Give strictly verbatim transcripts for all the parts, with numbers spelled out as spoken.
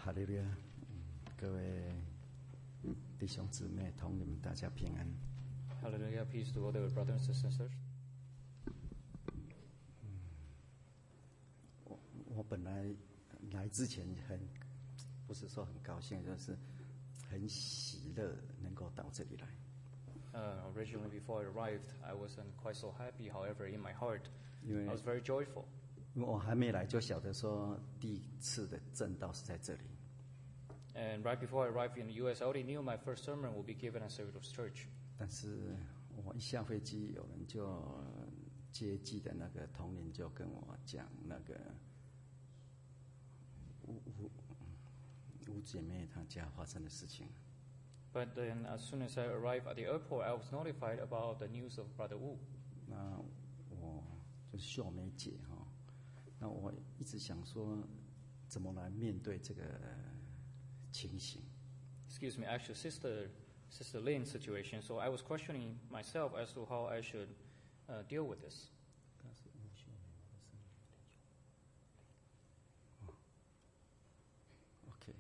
哈利路亚！各位弟兄姊妹，同你们大家平安。 Hallelujah, peace to all the brothers and sisters. 我我本来来之前很不是说很高兴，就是很喜乐能够到这里来。 Uh, originally, before I arrived, I wasn't quite so happy. However, in my heart, 因为 I was very joyful. 因为我还没来就晓得说第一次的正道是在这里。 And right before I arrived in the U S, I already knew my first sermon will be given at Cerritos Church. 但是我一下飞机，有人就接机的那个同仁就跟我讲，那个吴吴吴姐妹她家发生的事情。 But then, as soon as I arrived at the airport, I was notified about the news of Brother Wu. 那我就是秀梅姐哈，那我一直想说，怎么来面对这个情形。 Excuse me, actually, Sister Sister Lynn's situation. So I was questioning myself as to how I should uh, deal with this. OK，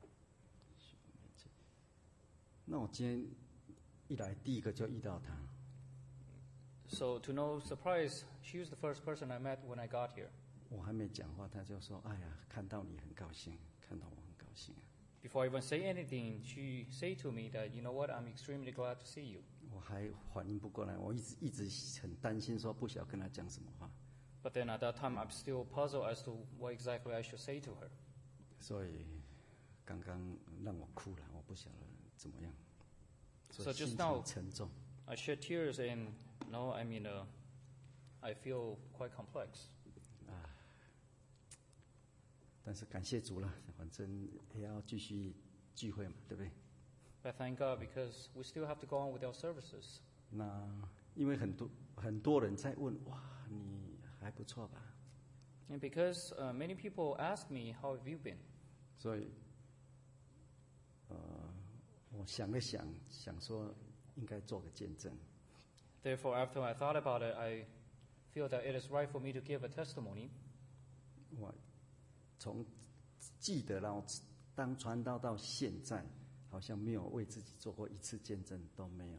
那我今天一来，第一个就遇到他。 So to no surprise, she was the first person I met when I got here. 我还没讲话，他就说：“哎呀，看到你很高兴，看到我很高兴啊。” Before I even say anything, she said to me that, you know what, I'm extremely glad to see you. 我还反应不过来，我一直一直很担心，说不晓得跟他讲什么话。 But then at that time, I'm still puzzled as to what exactly I should say to her. 所以刚刚让我哭了，我不晓得怎么样。 So 心 just 情 now, 沉重。 I shed tears and, no, I mean, uh, I feel quite complex. 啊，但是感谢主了，反正也要继续聚会嘛，对不对？ But thank God because we still have to go on with our services. 那因为很多很多人在问，哇，你还不错吧？ And because uh, many people ask me, how have you been? 所以，呃，我想了想，想说应该做个见证。 Therefore, after I thought about it, I feel that it is right for me to give a testimony. 我从记得然后当传道到现在，好像没有为自己做过一次见证，都没有。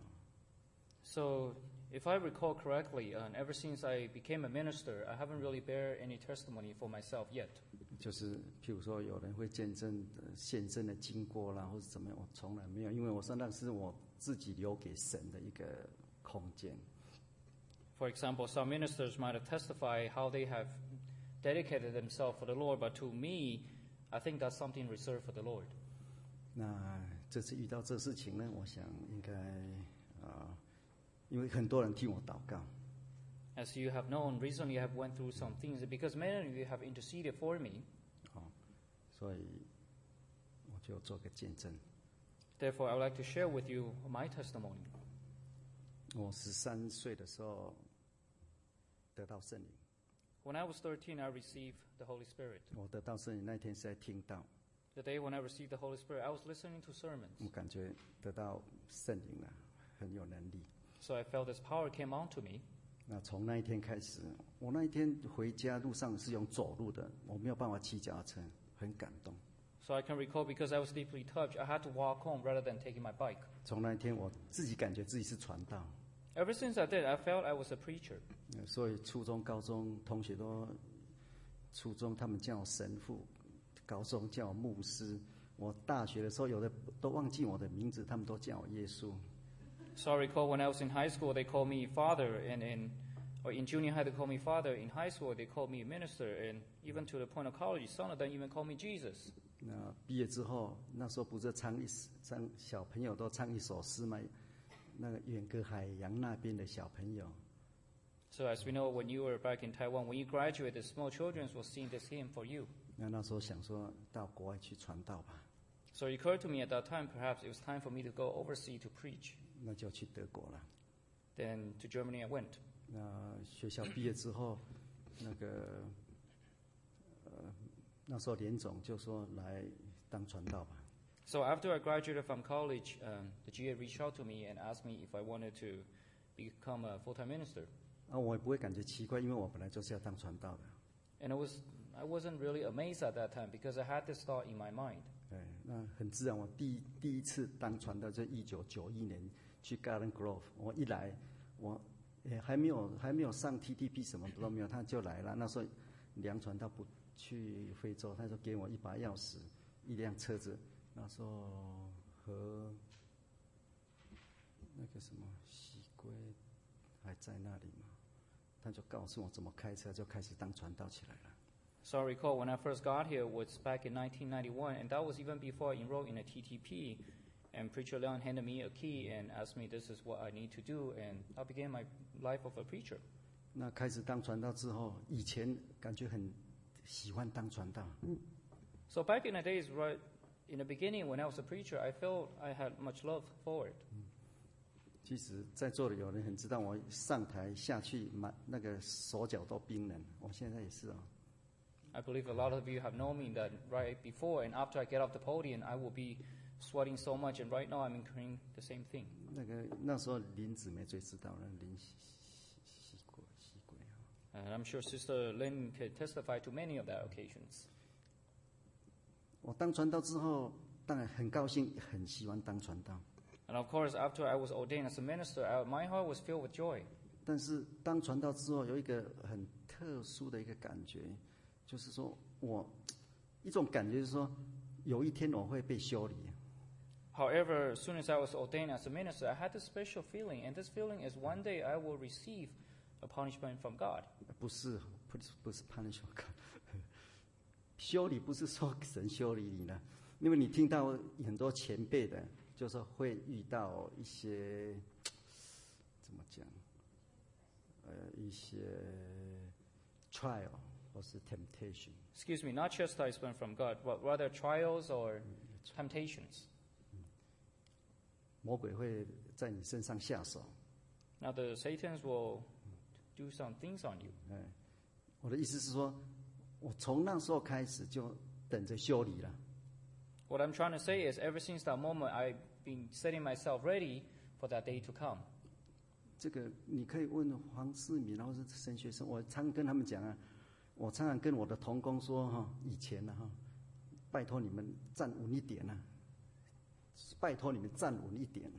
So, if I recall correctly, uh, ever since I became a minister, I haven't really bear any testimony for myself yet. 就是譬如说，有人会见证呃献身的经过啦，或者怎么样，我从来没有，因为我说那是我自己留给神的一个空间。 For example, some ministers might have testified how they have dedicated themselves for the Lord, but to me, I think that's something reserved for the Lord. 那这次遇到这事情呢，我想应该啊、呃，因为很多人替我祷告， As you have known, recently I have went through some things because many of you have interceded for me. 哦，所以我就做个见证。 Therefore, I would like to share with you my testimony. 我十三岁的时候得到圣灵， When I was thirteen, I received the Holy Spirit. 我得到圣灵那天是在听到， The day when I received the Holy Spirit, I was listening to 我 sermons. 感觉得到圣灵了，很有能力。 So I felt this power came onto me. 那从那一天开始，我那一天回家路上是用走路的，我没有办法骑脚踏车，很感动。 So I can recall because I was deeply touched, I had to walk home rather than taking my bike. 从那一天，我自己感觉自己是传道， Ever since I did, I felt I was a preacher. 呃所以初中、高中同学都，初中他们叫我神父，高中叫我牧师。我大学的时候，有的都忘记我的名字，他们都叫我耶稣。 So I recall when I was in high school, they called me father, and in or in junior high they called me father. In high school they called me minister, and even to the point of college, some of them even called me Jesus. 那毕业之后，那时候不是唱一唱小朋友都唱一首诗吗？那个远隔海洋那边的小朋友， So as we know, when you were back in Taiwan, when you graduated, small children will sing this hymn for you. 那那时候想说到国外去传道吧， So it occurred to me at that time, perhaps it was time for me to go overseas to preach. 那就去德国了。 Then to Germany I went. 那学校毕业之后，那个呃那时候连总就说来当传道吧。 So after I graduated from college, um, the G A reached out to me and asked me if I wanted to become a full-time minister. 啊，我也不会感觉奇怪，因为我本来就是要当传道的。 And it was I wasn't really amazed at that time because I had this thought in my mind. 哎，那很自然。我第一第一次当传道，在一九九一年去 Garden Grove， 我一来，我也还没有还没有上 T T P， 什么都没有，他就来了。那时候梁传道不去非洲，他就给我一把钥匙，一辆车子。那时候和那个什么西龟还在那里嘛，他就告诉我怎么开车，就开始当传道起来了。 So I recall when I first got here was back in nineteen ninety-one, and that was even before I enrolled in a T T P. And Preacher Leon handed me a key and asked me, "This is what I need to do," and I began my life of a preacher. 那开始当传道之后，以前感觉很喜欢当传道。 So back in the days, right in the beginning, when I was a preacher, I felt I had much love for it. 其实，在座的有人很知道，我上台下去，满那个手脚都冰冷。我现在也是啊。 I believe a lot of you have known me that right before and after I get off the podium, I will be sweating so much, and right now I'm incurring the same thing. 那个那时候林姊妹最知道了，林西西鬼西鬼啊。 And I'm sure Sister Lynn could testify to many of that occasions. 我当传道之后，当然很高兴，很喜欢当传道。 And of course, after I was ordained as a minister, I, my heart was filled with joy. 但是当传道之后，有一个很特殊的一个感觉，就是说我一种感觉是说，有一天我会被修理。 However, as soon as I was ordained as a minister, I had this special feeling, and this feeling is one day I will receive a punishment from God. 不是，不是，不是 punishment。修理不是说神修理你了，因为你听到很多前辈的，就是会遇到一些怎么讲，呃，一些 trial 或是 temptation。 Excuse me, not chastisement from God, but rather trials or temptations. 魔鬼会在你身上下手。 Now the Satans will do some things on you. 哎，我的意思是说，我从那时候开始就等着修理了。 What I'm trying to say is, ever since that moment, I've been setting myself ready for that day to come. 这个你可以问黄世敏，然后是神学生，我常跟他们讲啊，我常常跟我的同工说哈，以前呢哈，拜托你们站稳一点啊，拜托你们站稳一点。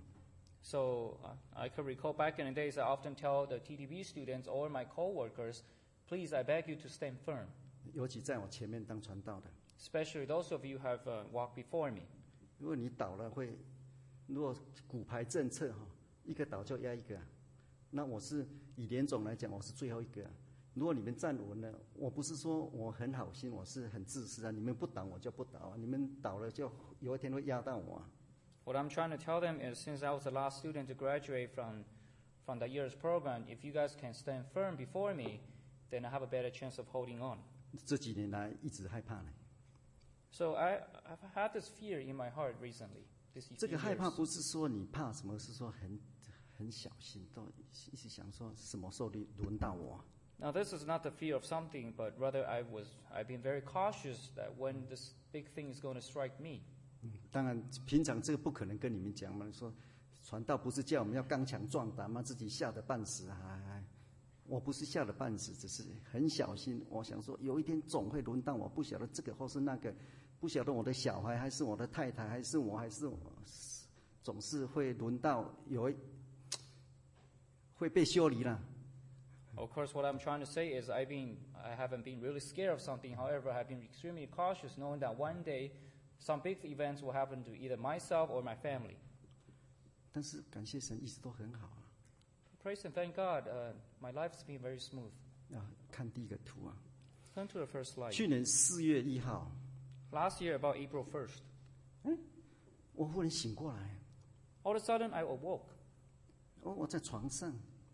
So uh, I can recall back in the days, I often tell the T T P students or my co-workers, please, I beg you to stand firm. 尤其在我前面当传道的， Especially those of you who have uh, walked before me. 如果你倒了会，如果骨牌政策哈，一个倒就压一个、啊，那我是以联总来讲，我是最后一个、啊。如果你们站稳了，我不是说我很好心，我是很自私啊。你们不倒我就不倒啊，你们倒了就有一天会压到我啊。 What I'm trying to tell them is, since I was the last student to graduate from, from that year's program, if you guys can stand firm before me, then I have a better chance of holding on. 这几年来一直害怕呢。 So I, I've had this fear in my heart recently. This 这个 few 害怕 years. 不是说你怕什么，是说很很小心，都一直想说什么时候轮到我。 Now, this is not the fear of something, but rather I was, I've been very cautious that when this big thing is going to strike me. 当然，平常这个不可能跟你们讲嘛。说传道不是叫我们要刚强壮胆吗？自己吓得半死啊！我不是吓得半死，只是很小心。我想说，有一天总会轮到我，不晓得这个或是那个，不晓得我的小孩还是我的太太，还是我，还是我，总是会轮到有一会被修理了。 Of course, what I'm trying to say is I've been, I haven't been really scared of something. However, I've been extremely cautious, knowing that one day some big events will happen to either myself or my family. 但是感谢神，一直都很好啊。 Praise and thank God, uh, my life's been very smooth. 啊，看第一个图啊， Turn to the first slide. 去年四月一号， Last year, about April first, 我忽然醒过来， all of a sudden I awoke. 我我在床上，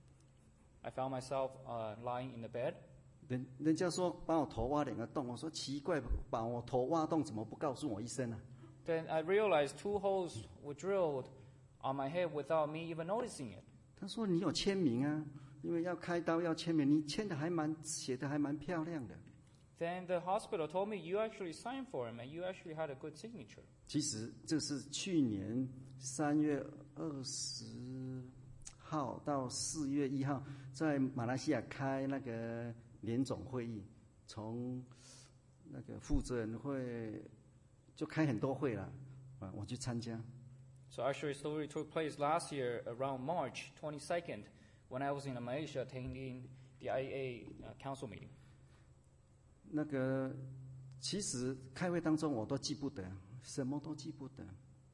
I found myself uh, lying in the bed. 人人家说把我头挖两个洞，我说奇怪，把我头挖洞怎么不告诉我一声啊？ Then I realized two holes were drilled on my head without me even noticing it. 他说你有签名啊，因为要开刀要签名，你签的还蛮写的还蛮漂亮的。 Then the hospital told me you actually signed for him and you actually had a good signature. 其实这是去年三月二十号到四月一号，在马来西亚开那个联总会议，从那个负责人会就开很多会了，啊，我去参加。 So actually, story took place last year around March twenty-second when I was in Malaysia attending the I A A uh, council meeting. 那个其实开会当中我都记不得，什么都记不得。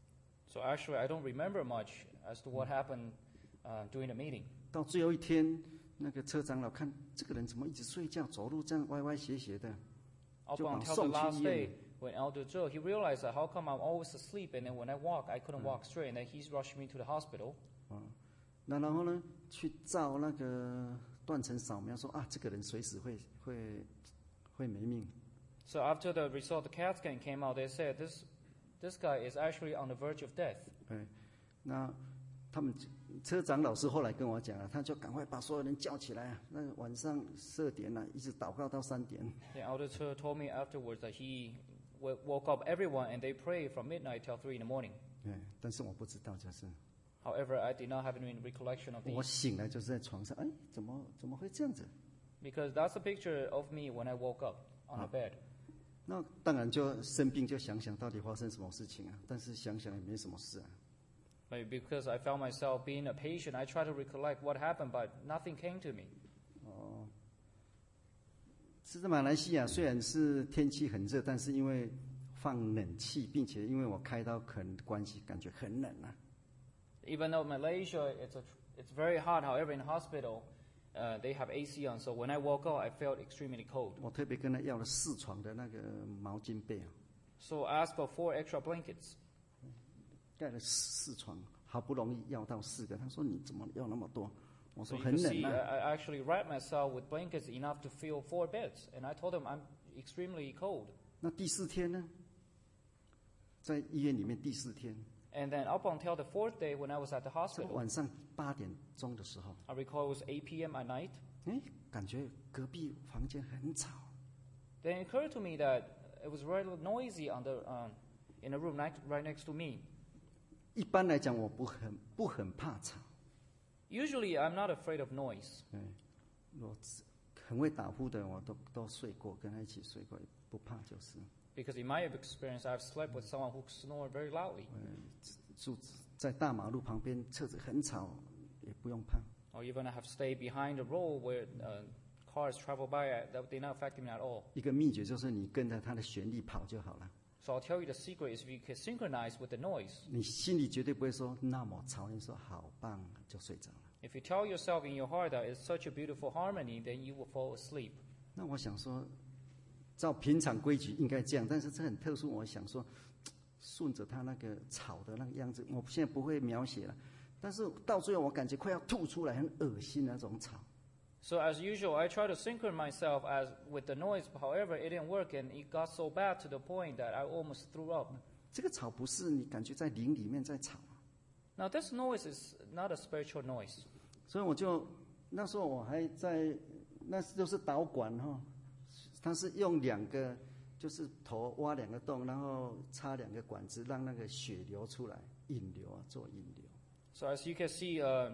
So actually, I don't remember much as to what happened uh, during the meeting. 到最后一天，那个车长老看这个人怎么一直睡觉，走路这样歪歪斜斜的， Up 就把 until the 送去 last 医院 day, when Elder Joe, he realized that how come I'm always asleep, and then when I walk, I couldn't walk straight, and then he's rushing me to the hospital. 啊，那然后呢，去照那个断层扫描，说啊，这个人随时会会会没命。 So after the result of the CAT scan came out, they said this this guy is actually on the verge of death. 哎，那他们车长老师后来跟我讲了，他就赶快把所有人叫起来啊，那晚上十二点了、啊，一直祷告到三点。 The elder Joe told me afterwards that he w- woke up everyone and they prayed from midnight till three in the morning. 哎，但是我不知道，就是 However, I did not have any recollection of 我 these 醒来就是在床上，哎，怎么怎么会这样子？ because that's a picture of me when I woke up on the bed. 那当然就生病，就想想到底发生什么事情啊？但是想想也没什么事啊。 But because I found myself being a patient, I tried to recollect what happened, but nothing came to me. 哦，是在马来西亚，虽然是天气很热，但是因为放冷气，并且因为我开刀可能关系，感觉很冷啊。 Even though Malaysia, it's a, it's very hot. However, in hospital, uh, they have A C on. So when I woke up, I felt extremely cold. 我特别跟他要了四床的那个毛巾被啊， So I asked for four extra blankets. 盖了四四床，好不容易要到四个。他说你怎么要那么多？我 So 说 you 很 can 冷 see, 啊。 I, I actually wrapped myself with blankets enough to fill four beds. And I told them I'm extremely cold. 那第四天呢？在医院里面第四天， And then up until the fourth day when I was at the 这个 hospital, 晚上八点钟的时候， I recall it was eight p.m. at night. 哎，感觉隔壁房间很吵。 Then it occurred to me that it was rather noisy on the, um, in a room right, right next to me. 一般来讲，我不很不很怕吵。 Usually, I'm not afraid of noise. 哎，我很会打呼的，我都都睡过，跟他一起睡过，不怕就是。 Because in my experience, I've slept with someone who snored very loudly. 住在大马路旁边，车子很吵，也不用怕。 Or even I have stayed behind the road where uh, cars travel by. uh, That did not affect me at all. 一个秘诀就是你跟着它的旋律跑就好了， So I'll tell you the secret is if you can synchronize with the noise. 你心里绝对不会说那么吵，你说好棒就睡着了。 If you tell yourself in your heart that it's such a beautiful harmony, then you will fall asleep. 那我想说，照平常规矩应该这样，但是这很特殊。我想说，顺着他那个吵的那个样子，我现在不会描写了。但是到最后，我感觉快要吐出来，很恶心那种吵。 So as usual, I try to synchronize myself as with the noise. However, it didn't work, and it got so bad to the point that I almost threw up. 这个吵不是你感觉在灵里面在吵， Now, this noise is not a spiritual noise. 所以我就那时候我还在，那就是导管哈，它是用两个，就是头挖两个洞，然后插两个管子，让那个血流出来，引流啊，做引流。 So as you can see, uh,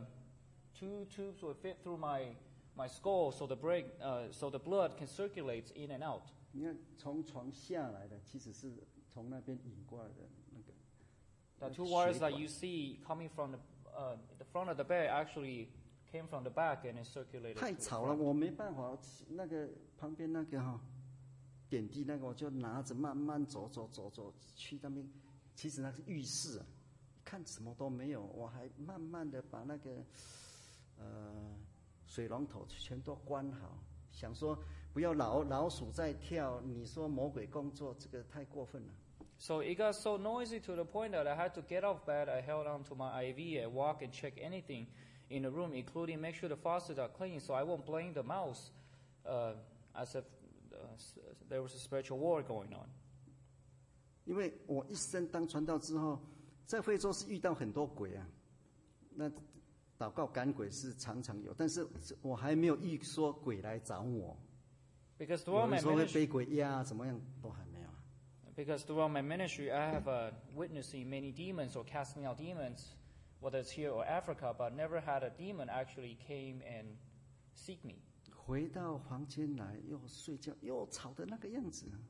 two tubes will fit through my my skull, so the break, uh, so the blood can circulate in and out. 你看从床下来的，其实是从那边引过来的那个。 The two wires that you see coming from the uh, the front of the bed actually came from the back and it circulated. 太 to the 吵了， front. 我没办法。那个旁边那个哈、点滴那个，我就拿着慢慢走走走走去那边。其实那是浴室啊，看什么都没有，我还慢慢的把那个呃水龙头全都关好，想说不要老老鼠在跳。你说魔鬼工作，这个太过分了。 So it got so noisy to the point that I had to get off bed. I held on to my I V and walk and check anything in the room, including make sure the faucets are clean, so I won't blame the mouse uh, as if uh, there was a spiritual war going on. 因为我一生当传道之后，在非洲是遇到很多鬼啊，那祷告赶鬼是常常有，但是我还没有遇说鬼来找我。 Because 有 throughout 人 my 说会 ministry, 被鬼压，怎么样都还没有啊。 because throughout my ministry, I have uh, witnessing many demons or casting out demons, whether it's here or Africa, but never had a demon actually came and seek me. 回到房间来又睡觉又吵的那个样子，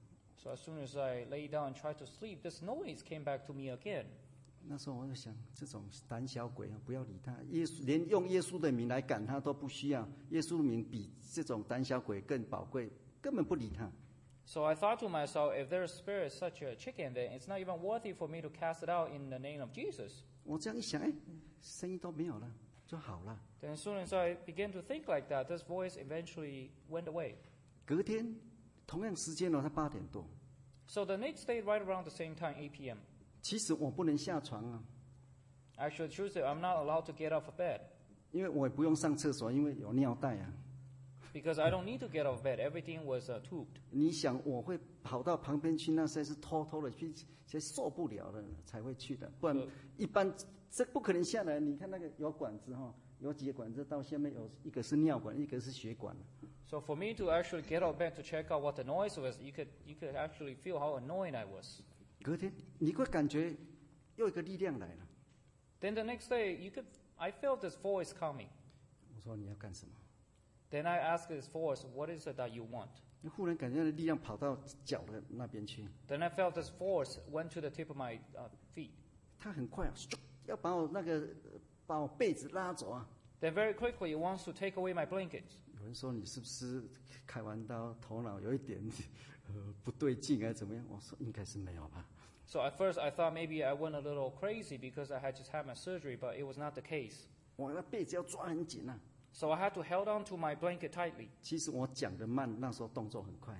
So as soon as I lay down and tried to sleep, this noise came back to me again. 那时候我就想，这种胆小鬼啊，不要理他。耶稣连用耶稣的名来赶他都不需要，耶稣的名比这种胆小鬼更宝贵，根本不理他。 So I thought to myself, if their spirit is such a chicken, then it's not even worthy for me to cast it out in the name of Jesus. 我这样一想，哎，声音都没有了，就好了。 Then as soon as I began to think like that, this voice eventually went away. 隔天同样时间哦，他八点多。 So the next day, right around the same time, eight p.m. 其实我不能下床啊， Actually, Tuesday, I'm not allowed to get off of bed 因为我也不用上厕所，因为有尿袋啊。 because I don't need to get off of bed. Everything was uh, tubed. 你想我会跑到旁边去，那实在是偷偷的去，才受不了了才会去的，不然一般这不可能下来。你看那个有管子哈，有几个管子到下面有一个是尿管，一个是血管。 So for me to actually get out of bed to check out what the noise was, you could you could actually feel how annoyed I was. 隔天你会感觉又一个力量来了。 Then the next day, you could I felt this voice coming. 我说你要干什么？ Then I asked this voice, "What is it that you want?" 忽然感觉力量跑到脚的那边去， Then I felt this force went to the tip of my uh, feet. 他很快啊要把我那个把我被子拉走啊。 Then very quickly, it wants to take away my blankets. 有人说你是不是开完刀，头脑有一点呃不对劲还是怎么样？我说应该是没有吧。 So at first, I thought maybe I went a little crazy because I had just had my surgery, but it was not the case. 我那被子要抓很紧啊。 So I had to hold on to my blanket tightly 其实我讲的慢，那时候动作很快。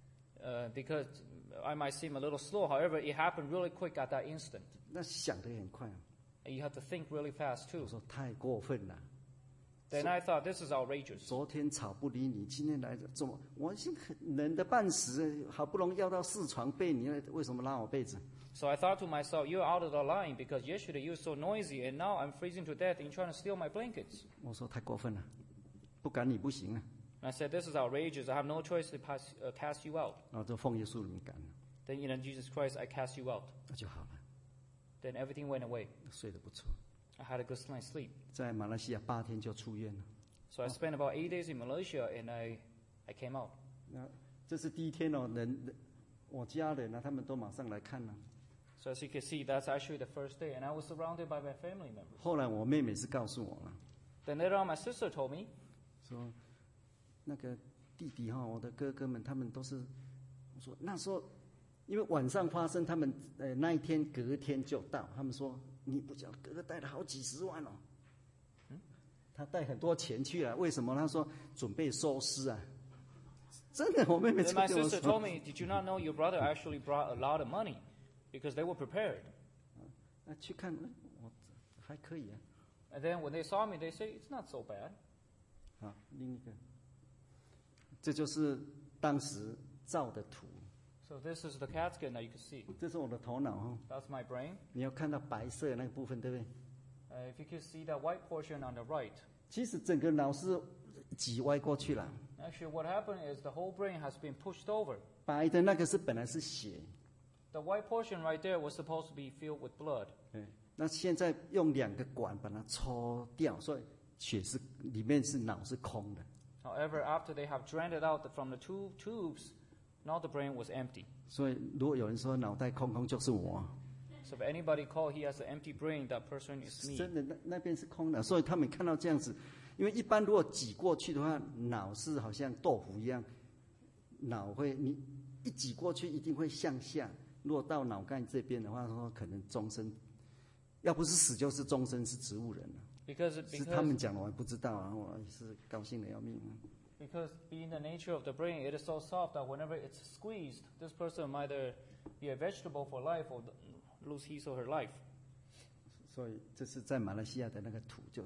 uh, because I might seem a little slow. However, it happened really quick at that instant. 那想的也很快啊。 And you have to think really fast 我 too. 说太过分了。 Then I thought, this is outrageous. 昨天吵不理你，今天来怎么？我已经很冷的半死，好不容易要到四床被你，为什么拉我被子？ So I thought to myself, you're out of the line because yesterday you were so noisy and now I'm freezing to death and you're trying to steal my blankets. 我说太过分了，不赶你不行啊。 And I said, this is outrageous. I have no choice to pass, uh, cast you out. 然后就奉耶稣的名赶了， Then in Jesus Christ, I cast you out. 那就好了， Then everything went away. 睡得不错。 I had a good night's sleep. 在马来西亚八天就出院了。 So I spent about eight days in Malaysia and I, I came out. 那这是第一天哦，人人我家人啊，他们都马上来看了。 So as you can see, that's actually the first day. And I was surrounded by my family members. 后来我妹妹是告诉我了， Then later on, my sister told me, 说那个弟弟哈、我的哥哥们他们都是，我说那时候因为晚上发生，他们呃那一天隔天就到，他们说你不讲哥哥带了好几十万哦，嗯，他带很多钱去了，为什么？他说准备收尸啊，真的，我妹妹 then 就 my 跟我 sister 说 told me, did you not know your brother actually brought a lot of money? Because they were prepared. 那去看，哎我还可以啊。 And then when they saw me, they say, it's not so bad. 好，另一个，这就是当时照的图， So this is the CAT scan that you can see. 这是我的头脑哦。 That's my brain. 你要看到白色的那个部分，对不对？ Uh, if you can see that white portion on the right. 其实整个脑是挤歪过去了， Actually, what happened is the whole brain has been pushed over. 白的那个是本来是血， The white portion right there was supposed to be filled with blood. 对，那现在用两个管把它抽掉，所以血是里面是脑是空的， However, after they have drained it out from the two tubes, now the brain was empty. 所以如果有人说脑袋空空就是我， So if anybody called he has an empty brain, that person is me. 真的那那边是空的，所以他们看到这样子，因为一般如果挤过去的话，脑是好像豆腐一样，脑会你一挤过去一定会向下。如果到脑干这边的话，说可能终身，要不是死就是终身是植物人了。 Because, 是他们 because, 讲的，我还不知道啊，我是高兴的要命啊。 because being the nature of the brain, it is so soft that whenever it's squeezed, this person might either be a vegetable for life or lose his or her life. 所以这是在马来西亚的那个图，就是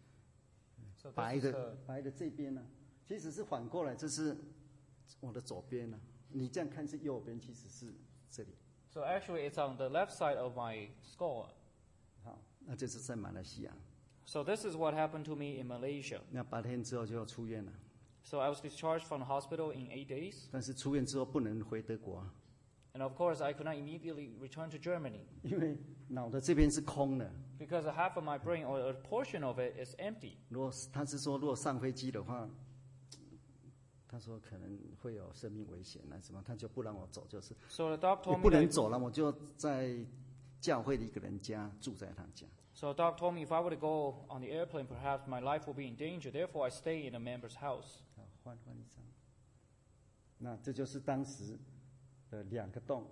So 白 this is 的 the, 白的这边呢、其实是反过来，这是我的左边呢、你这样看是右边，其实是这里。 so actually it's on the left side of my skull. 好，那这是在马来西亚。 So this is what happened to me in Malaysia. 那八天之后就要出院了， So I was discharged from the hospital in eight days. 但是出院之后不能回德国啊， And of course, I could not immediately return to Germany 因为脑的这边是空的。 because half of my brain or a portion of it is empty. 如果他是说，如果上飞机的话， 他说可能会有生命危险啊什么，他就不让我走，就是 So the doc 也 told 不 me 能 that, 走了，我就在教会的一个人家住在他家。 so the doc told me if I were to go on the airplane, perhaps my life will be in danger. Therefore, I stay in a member's house. 好，换换一张。那这就是当时的两个洞，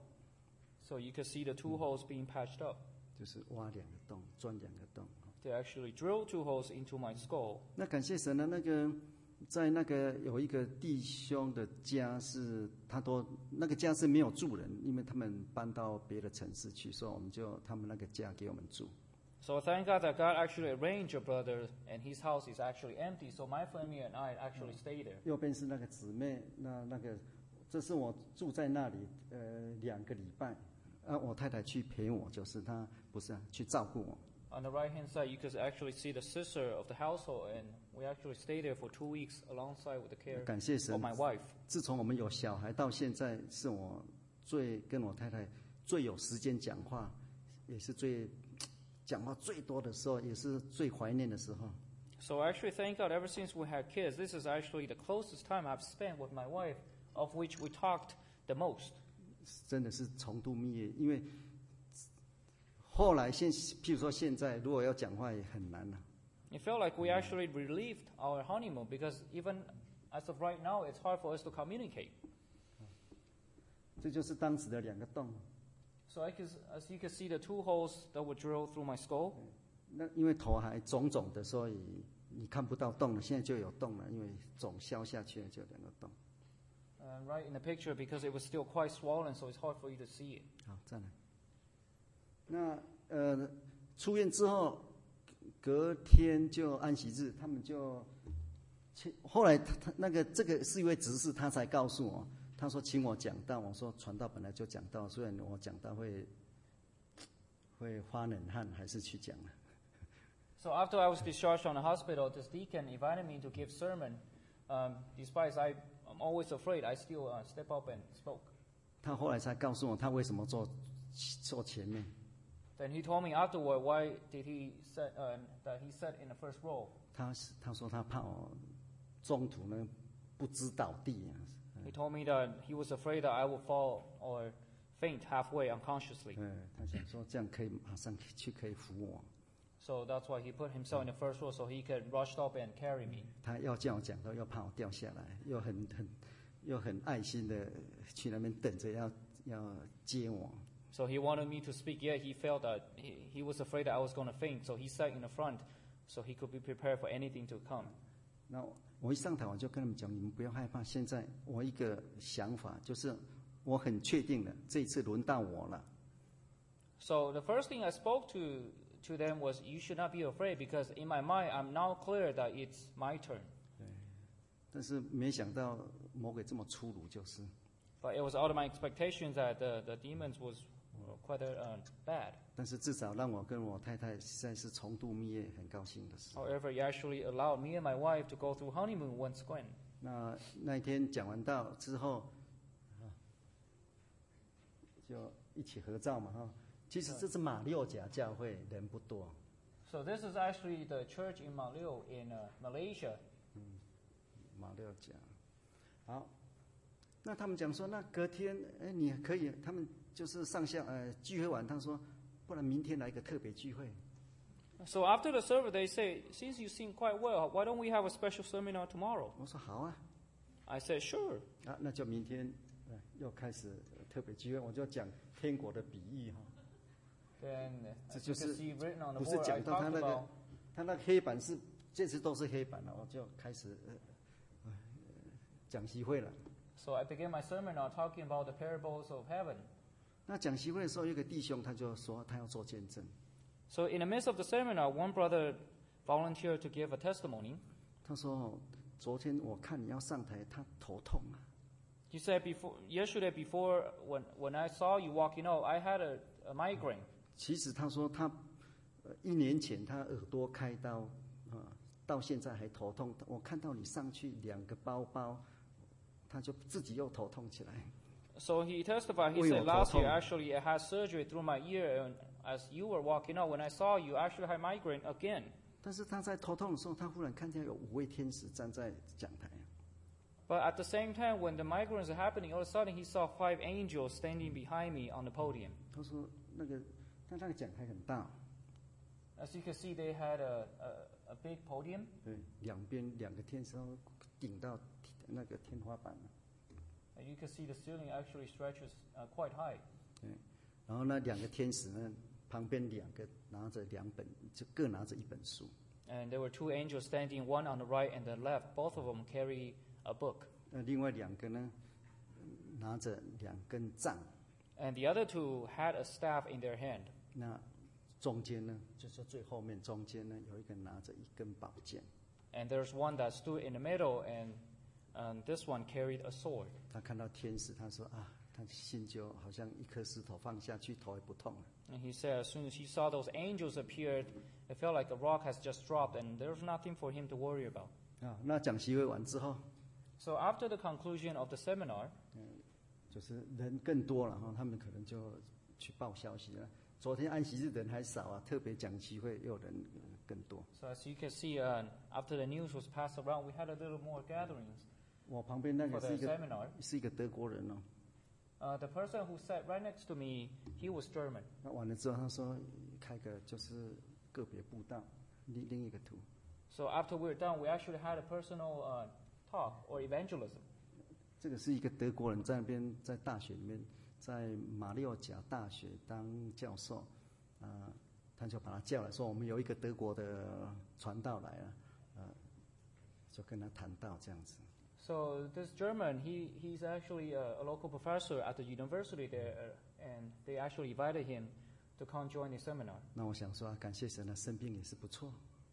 So you can see the two holes being patched up. 就是挖两个洞，钻两个洞。 They actually drilled two holes into my skull. 那感谢神呢，那个在那个有一个弟兄的家是，他都那个家是没有住人，因为他们搬到别的城市去，所以我们就他们那个家给我们住。 So thank God that God actually arranged a brother, and his house is actually empty. So my family and I actually stay there. 右边是那个姊妹，那那个这是我住在那里呃两个礼拜，啊，我太太去陪我，就是她不是、啊、去照顾我。 On the right-hand side, you can actually see the sister of the household, and we actually stay there for two weeks alongside with the care 感谢神 of my wife. 自从我们有小孩到现在，是我最跟我太太最有时间讲话，也是最讲话最多的时候，也是最怀念的时候。 So actually, thank God, ever since we had kids, this is actually the closest time I've spent with my wife, of which we talked the most. 真的是重度蜜月，因为后来现，譬如说现在，如果要讲话也很难了、啊。 It felt like we actually relieved our honeymoon because even as of right now, it's hard for us to communicate. 这就是当时的两个洞。 So I can, as you can see, the two holes that were drilled through my skull. 那因为头还肿肿的，所以你看不到洞了。现在就有洞了，因为肿消下去了，就有两个洞。 And right in the picture, because it was still quite swollen, so it's hard for you to see it. 好，再来。那呃，出院之后，隔天就安息日，他们就，后来他他那个这个是一位执事，他才告诉我，他说请我讲道，我说传道本来就讲道，虽然我讲道会会发冷汗，还是去讲了。 So after I was discharged from the hospital, this deacon invited me to give sermon. Um, despite I, I'm always afraid, I still uh, step up and spoke. 他后来才告诉我，他为什么坐坐前面。 Then he told me afterward why did he set, uh, that he sat in the first row. 他他说他怕我中途呢不知倒地啊。 He told me that he was afraid that I would fall or faint halfway unconsciously. 嗯，他想说这样可以马上去可以扶我。 So that's why he put himself in the first row so he could rush up and carry me. 他要叫我讲到，又怕我掉下来，又很很又很爱心的去那边等着要要接我。 So he wanted me to speak, yet he felt that he, he was afraid that I was going to faint. So he sat in the front so he could be prepared for anything to come. 那我一上台我就跟他们讲，你们不要害怕。现在我一个想法就是，我很确定了，这一次轮到我了。 So the first thing I spoke to to them was, you should not be afraid, because in my mind, I'm now clear that it's my turn. 对，但是没想到魔鬼这么粗鲁，就是。 But it was out of my expectations that the, the demons was quite uh, bad. 但是至少让我跟我太太实在是重度蜜月，很高兴的事。 However, he actually allowed me and my wife to go through honeymoon once again. 那那一天讲完道之后，就一起合照嘛哈。其实这是马六甲教会，人不多。 So this is actually the church in Maleo in uh, Malaysia. 马六甲，好。那他们讲说，那隔天，哎，你可以，他们就是上下呃聚会完，他说，不然明天来一个特别聚会。 So after the service, they say, since you sing quite well, why don't we have a special seminar tomorrow? 我说好啊。 I said, sure. 啊，那就明天，呃，又开始特别聚会，我就讲天国的比喻哈。 Then, 这 as 就 you can 是 see written on the 不是 board, I 讲到他 talked 那个 about. 他那个黑板是这次都是黑板了，我就开始呃呃讲习会了。 So I began my seminar talking about the parables of heaven. 那讲习会的时候，有一个弟兄他就说他要做见证。 So in the midst of the seminar, one brother volunteered to give a testimony. 他说昨天我看你要上台，他头痛啊。 He said, before, yesterday before when, when I saw you walking out, I had a, a migraine. 其实他说他呃一年前他耳朵开刀啊，到现在还头痛。我看到你上去两个包包，他就自己又头痛起来。 So he testified, he 为我 said, 头 last 痛。 year actually I had surgery through my ear, and as you were walking out, when I saw you, I actually had migraine again. 但是他在头痛的时候，他忽然看见有五位天使站在讲台。 But at the same time, when the migraines are happening, all of a sudden he saw five angels standing behind me on the podium. 他说那个他那个讲台很大， As you can see, they had a, a, a big podium. 对，两边两个天使都顶到那个天花板了。 And you can see the ceiling actually stretches uh, quite high. 对，然后那两个天使呢，旁边两个拿着两本，就各拿着一本书。 And there were two angels standing, one on the right and the left. Both of them carry a book. 那另外两个呢，拿着两根杖。 And the other two had a staff in their hand. 那中间呢，就是最后面中间呢，有一个拿着一根宝剑。 And there's one that stood in the middle, and um, this one carried a sword. 他看到天使，他说啊，他心就好像一颗石头放下去，头也不痛了。 And he said as soon as he saw those angels appeared, it felt like the rock has just dropped, and there was nothing for him to worry about. 啊，那讲习会完之后， So after the conclusion of the seminar, 就是人更多了哈，他们可能就去报消息了。昨天安息日人还少啊，特别讲习会又人更多。 so as you can see, uh, after the news was passed around, we had a little more gatherings 我旁边那 for 个 the 是一个 seminar. 是一个德国人哦。 Uh, the person who sat right next to me, he was German. 那完了之后，他说开个就是个别布道，另另一个图。 So after we were done, we actually had a personal uh, talk or evangelism. 这个是一个德国人在那边在大学里面，在马六甲大学当教授，啊、他就把他叫来说，我们有一个德国的传道来了，呃，就跟他谈到这样子。 So this German, he, he's actually a, a local professor at the university there, and they actually invited him to come join the seminar. 那我想说，啊感谢神啊，生病也是不错。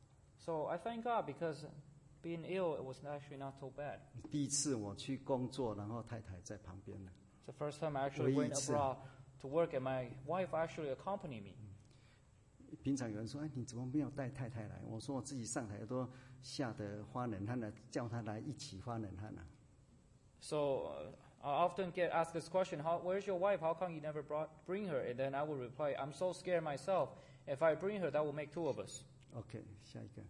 So I thank God because being ill, it was actually not so bad. 第一次我去工作，然后太太在旁边了。 It's the first time I actually went abroad to work, and my wife actually accompanied me. 平常有人说，哎，你怎么没有带太太来？我说我自己上台都吓得发冷汗了，叫她来一起发冷汗了。 So uh, I often get asked this question: How, where's your wife? How come you never brought, bring her? And then I will reply, I'm so scared myself. If I bring her, that will make two of us. OK， 下一个。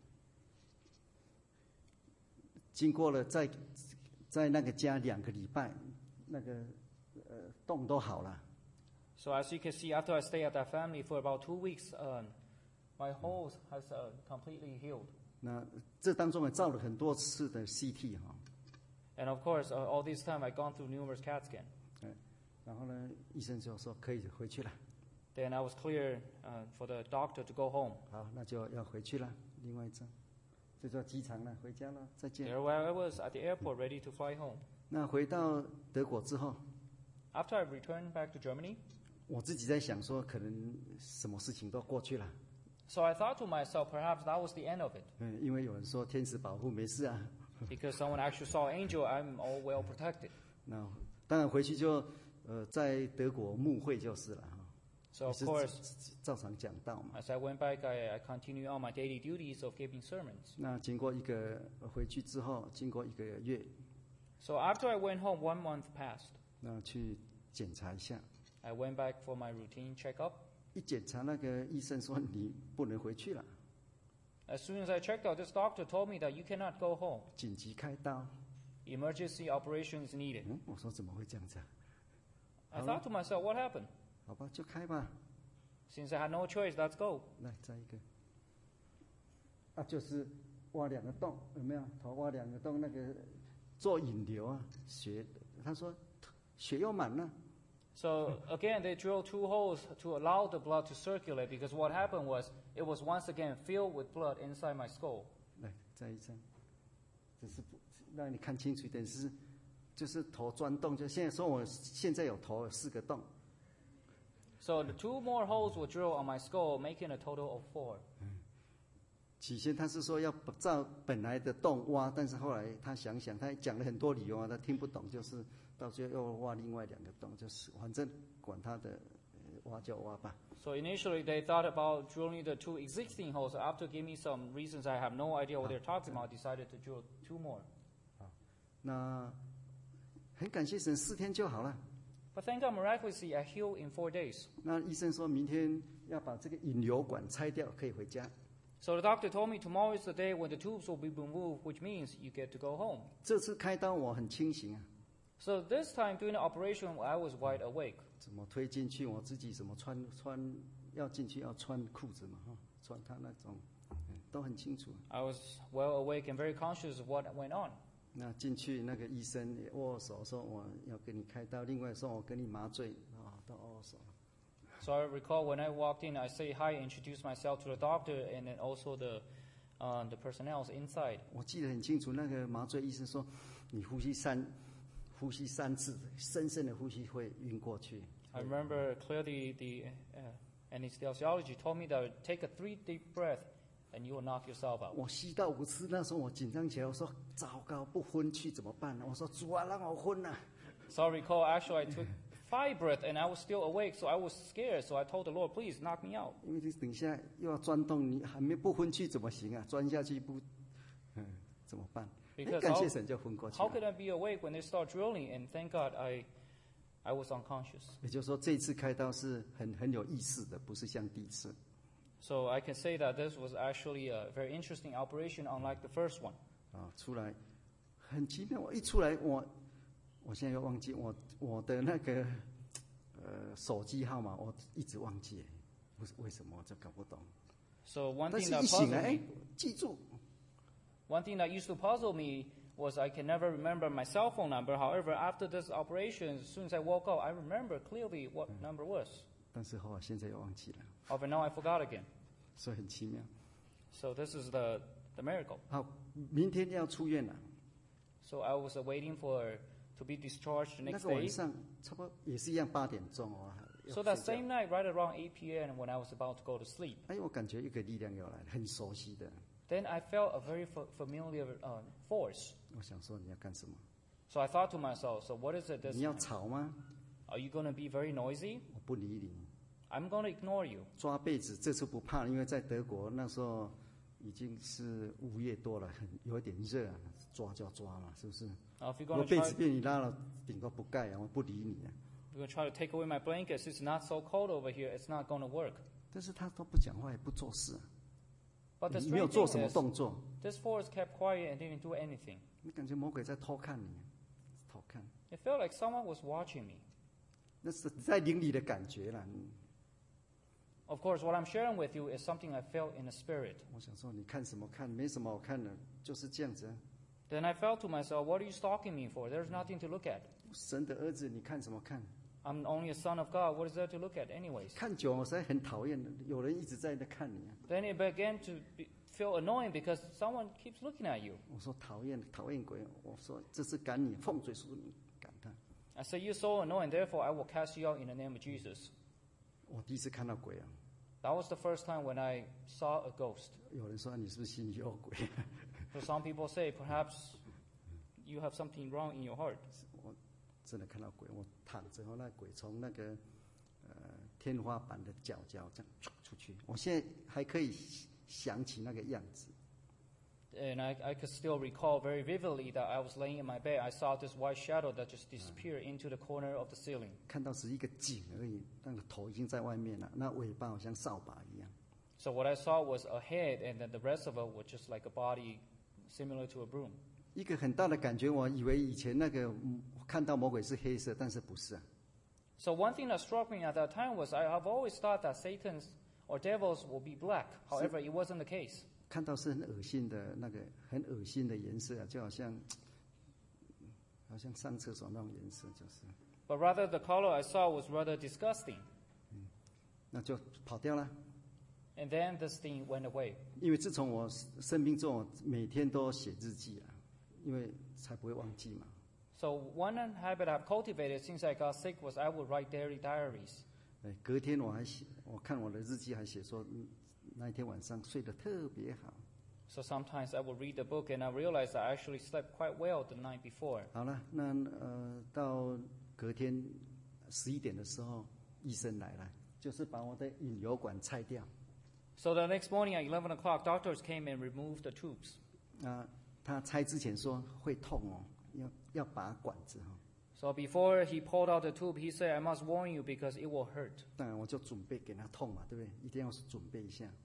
经过了在在那个家两个礼拜，那个呃洞都好了。 So as you can see, after I stay at that family for about two weeks, um, my hole has uh, completely healed. 那这当中也照了很多次的 C T 哈、 And of course, uh, all this time I've gone through numerous CAT scans. 嗯，然后呢，医生就说可以回去了。 Then I was clear uh, for the doctor to go home. 好，那就要回去了。另外一张，这叫机场了，回家了，再见。 There where I was at the airport, ready to fly home. 那回到德国之后， After I returned back to Germany, 我自己在想说，可能什么事情都过去了。 so I thought to myself, perhaps that was the end of it. 嗯，因为有人说天使保护没事啊。 Because someone actually saw an angel, I'm all well protected. 那当然回去就呃在德国牧会就是了哈。 So of 也是 course, 照常讲道嘛。 as I went back, I, I continued on my daily duties of giving sermons. 那经过一个回去之后，经过一个月， So after I went home, one month passed. 那去检查一下， I went back for my routine checkup. 一检查那个医生说你不能回去了， As soon as I checked out, this doctor told me that you cannot go home. 紧急开刀。 Emergency operation is needed. 嗯，我说怎么会这样子啊？ I thought to myself, what happened? 好吧，就开吧。 Since I had no choice, let's go. 来，再一个。啊，就是挖两个洞，有没有？头挖两个洞，那个做引流啊，血。他说血又满了。 So again, they drilled two holes to allow the blood to circulate because what happened was it was once again filled with blood inside my skull. 来，再一张，只是不让你看清楚一点，是就是头钻洞，就现在说我现在有头有四个洞。 So the two more holes were drilled on my skull, making a total of four. 起先他是说要照本来的洞挖，但是后来他想想，他讲了很多理由啊，他听不懂，就是到最后又挖另外两个洞，就是反正管他的，呃挖就挖吧。 So initially they thought about drilling the two existing holes. After giving me some reasons I have no idea what they're talking about, decided to drill two more. 那很感谢神，四天就好了。 But thank God, miraculously, I healed in four days. 那医生说明天要把这个引流管拆掉，可以回家。 So the doctor told me tomorrow is the day when the tubes will be removed, which means you get to go home. 这次开刀我很清醒啊， So this time during the operation, I was wide awake. 怎么推进去，我自己怎么穿穿要进去要穿裤子嘛哈，穿他那种，嗯都很清楚。 I was well awake and very conscious of what went on. 那进去那个医生也握手说我要给你开刀，另外说我给你麻醉啊，都握手。 So I recall when I walked in, I say hi, introduced myself to the doctor and then also the uh, the personnel inside. 我记得很清楚，那个麻醉医生说，你呼吸三呼吸三次，深深的呼吸会晕过去。 I remember clearly the uh, anesthesiologist told me that take a three deep breath and you will knock yourself out. 我吸到五次，那时候我紧张起来，我说糟糕，不昏去怎么办呢？我说主啊，让我昏啊！ So I recall actually I took five breaths and I was still awake, so I was scared. So I told the Lord, please knock me out. 因为你等一下又要钻洞，你还没不昏去怎么行啊？钻下去不，嗯，怎么办？哎 Because 感谢 how, 神就昏过去 how 了。 could I be awake when they start drilling? And thank God I, I was unconscious. 也就是说，这次开刀是很很有意思的，不是像第一次。 So I can say that this was actually a very interesting operation, unlike the first one. 啊，出来很奇妙。我一出来，我我现在又忘记我我的那个呃手机号码，我一直忘记，不是为什么，我就搞不懂。 So one 但 thing 是 that 一醒 puzzled 来，哎 me, 记住， one thing that used to puzzle me was I can never remember my cell phone number. However, after this operation, as soon as I woke up, I remember clearly what number was. 但是后来现在又忘记了， However, now I forgot again. 所以很奇妙。 So this is the, the miracle. 好，明天要出院了。 So I was uh, waiting for to be discharged the 那 next 个晚 day. 上差不多也是一样，八点钟哦。要 So that 睡觉 same night, right around eight p.m. when I was about to go to sleep, 哎，我感觉一个力量要来了，很熟悉的。 then I felt a very fa- familiar uh, force. 我想说你要干什么？ So I thought to myself, so what is it this 你要 time? 吵吗？ Are you going to be very noisy? 我不理你。 I'm going to ignore you. 抓被子这次不怕，因为在德国那时候已经是五月多了，很有一点热啊，抓就要抓嘛，是不是？ Now, if you're 如果 going to 被 try, 子被你拉了，顶多不盖啊，我不理你啊。 you're going to try to take away my blankets, it's not so cold over here. It's not going to work. 但是他都不讲话，也不做事、啊， But the 你没有 strange 做 thing 什么 is, 动作， this force kept quiet and didn't do anything. 你感觉魔鬼在偷看你，偷看， It felt like someone was watching me. 那是在灵里的感觉啦。嗯 Of course, what I'm sharing with you is something I felt in the spirit. 我想说，你看什么看？没什么好看的，就是这样子、啊。 Then I felt to myself, what are you stalking me for? There's nothing to look at. 神的儿子，你看什么看？ I'm only a son of God. What is there to look at anyways? 看久了，我实在很讨厌的，有人一直在那看你、啊。 Then it began to be, feel annoying because someone keeps looking at you. 我说讨厌，讨厌鬼。我说这是赶你，奉嘴属你，赶他。 I say, you're so annoying, therefore I will cast you out in the name of Jesus. 我第一次看到鬼啊！ That was the first time when I saw a ghost. 有人说你是不是心里有鬼？ So some people say, perhaps you have something wrong in your heart. 我真的看到鬼，我躺着后，那鬼从那个呃天花板的角角这样出去。我现在还可以想起那个样子。 And I, I could still recall very vividly that I was laying in my bed. I saw this white shadow that just disappeared into the corner of the ceiling. 看到是一个景而已，那个头已经在外面了，那尾巴好像扫把一样。 So what I saw was a head, and then the rest of it was just like a body similar to a broom. 一个很大的感觉，我以为以前那个嗯看到魔鬼是黑色，但是不是啊。 So one thing that struck me at that time was I have always thought that Satan's or devils will be black. However, it wasn't the case. 看到是很恶心的那个很恶心的颜色啊，就好像好像上厕所那种颜色，就是， But rather, the color I saw was rather disgusting. 那就跑掉了。 And then this thing went away. 因为自从我生病之后，每天都写日记啊，因为才不会忘记嘛。 So one habit I've cultivated since I got sick was I would write daily diaries. 哎，隔天我还写，我看我的日记还写说，嗯那一天晚上睡得特别好。 So sometimes I would read the book and I realized I actually slept quite well the night before. 好了，那呃，到隔天十一点的时候，医生来了，就是把我的引流管拆掉。 So the next morning at eleven o'clock, doctors came and removed the tubes. 啊，他拆之前说会痛哦，要要拔管子哈、哦。 So before he pulled out the tube, he said, I must warn you because it will hurt. 当然我就准备给他痛嘛，对不对？一定要准备一下。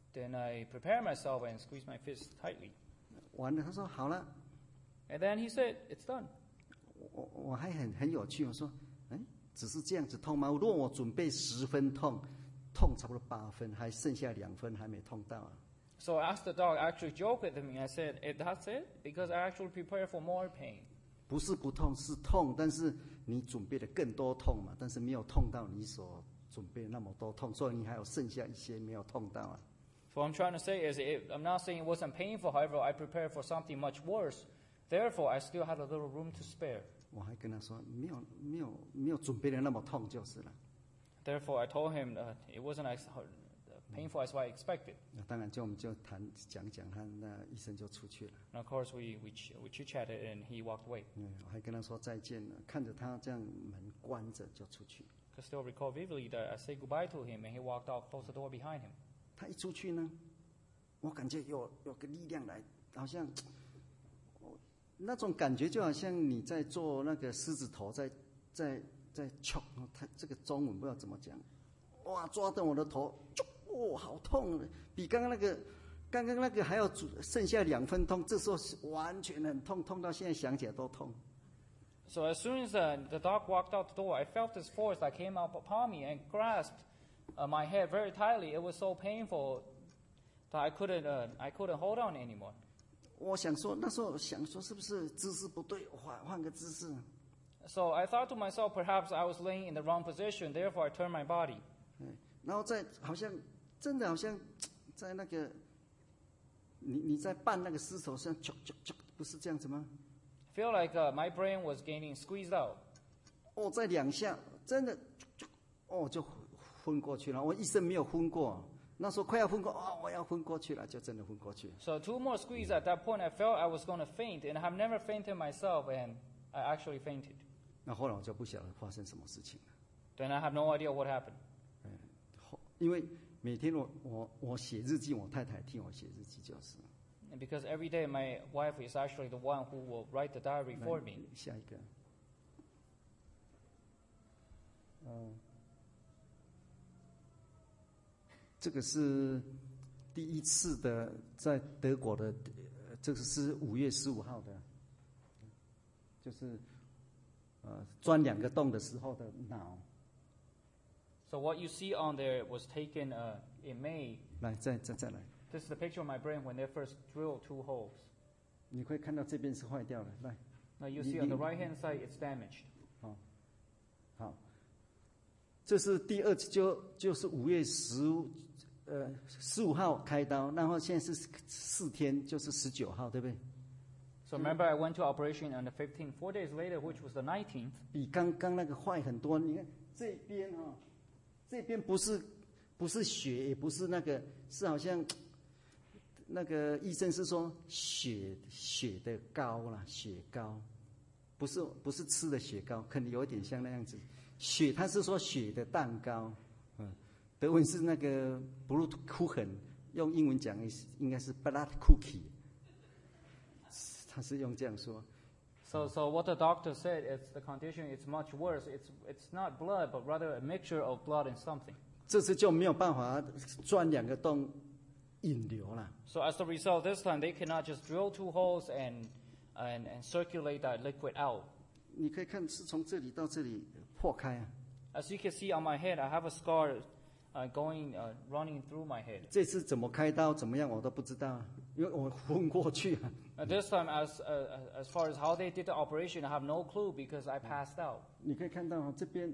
Then I prepare myself and squeeze my fist tightly. 完了，他说好了。 And then he said, it's done. 我我还很很有趣，我说，哎，只是这样子痛吗？如果我准备十分痛，痛差不多八分，还剩下两分还没痛到啊。 So I asked the dog, I actually joked with him. I said, eh, that's it? Because I actually prepare for more pain. 不是不痛，是痛，但是你准备的更多痛嘛，但是没有痛到你所准备那么多痛，所以你还有剩下一些没有痛到啊。 So what I'm trying to say is, it, I'm not saying it wasn't painful. However, I prepared for something much worse. Therefore, I still had a little room to spare. 我还跟他说，没有没有没有准备的那么痛就是了。 Therefore, I told him uh, it wasn't as hard, uh, painful as I expected. 那当然，就我们就谈讲讲，他那医生就出去了。 And of course, we we ch- we chit chatted, and he walked away. 嗯，我还跟他说再见了，看着他这样门关着就出去。 I still recall vividly that I said goodbye to him, and he walked out, closed the door behind him. 他一出去呢，我感觉有有个力量来，好像那种感觉就好像你在做那个狮子头在在在揪，他这个中文不知道怎么讲，哇，抓到我的头，哇，好痛，比刚刚那个刚刚那个还要剩下两分痛，这时候完全很痛，痛到现在想起来都痛。 So as soon as uh, the dog walked out the door, I felt this force that came up upon me and grasped uh, my head very tightly. It was so painful that I couldn't uh, I couldn't hold on anymore. 我想说，那时候想说是不是姿势不对，换换个姿势。 So I thought to myself, perhaps I was laying in the wrong position. Therefore, I turned my body. 然后在好像真的好像在那个你你在绊那个狮头上，啾啾啾，不是这样子吗？ I feel like uh, my brain was getting squeezed out. 哦，在两下，真的，哦，就昏过去了。我一生没有昏过，那时候快要昏过，哦，我要昏过去了，就真的昏过去。 So two more squeezes. At that point, I felt I was going to faint, and I've never fainted myself, and I actually fainted. 那后来我就不晓得发生什么事情了。 Then I have no idea what happened. 因为每天我我我写日记，我太太替我写日记就是。 And because every day my wife is actually the one who will write the diary for me. 下一个，嗯，这个是第一次的在德国的，这个是五月十五号的，就是呃钻两个洞的时候的脑。 So what you see on there was taken uh, in May. 来，再再再来。 This is the picture of my brain when they first drilled two holes. 你会看到这边是坏掉的，来。 Now you see on the right hand side it's damaged. 好，好，这是第二次，就就是五月十五，呃，十五号开刀，然后现在是四天，就是十九号，对不对？ So remember, I went to operation on the fifteenth. Four days later, which was the nineteenth. 比刚刚那个坏很多。你看这边哈、哦，这边不是不是血，也不是那个，是好像那个医生是说血血的膏啦，血膏，不是不是吃的血膏，可能有一点像那样子。血，他是说血的蛋糕，嗯，德文是那个 Blutkuchen， 用英文讲应该是 blood cookie， 他是用这样说。 So, so what the doctor said is the condition is much worse. It's it's not blood, but rather a mixture of blood and something. 这次就没有办法钻两个洞引流了。 So as a result, this time they cannot just drill two holes and and, and circulate that liquid out. 你可以看是从这里到这里破开啊。 As you can see on my head, I have a scar uh, going uh, running through my head. 这次怎么开刀怎么样我都不知道，因为我昏过去啊。 Uh, this time, as uh, as far as how they did the operation, I have no clue because I passed out. 你可以看到这边，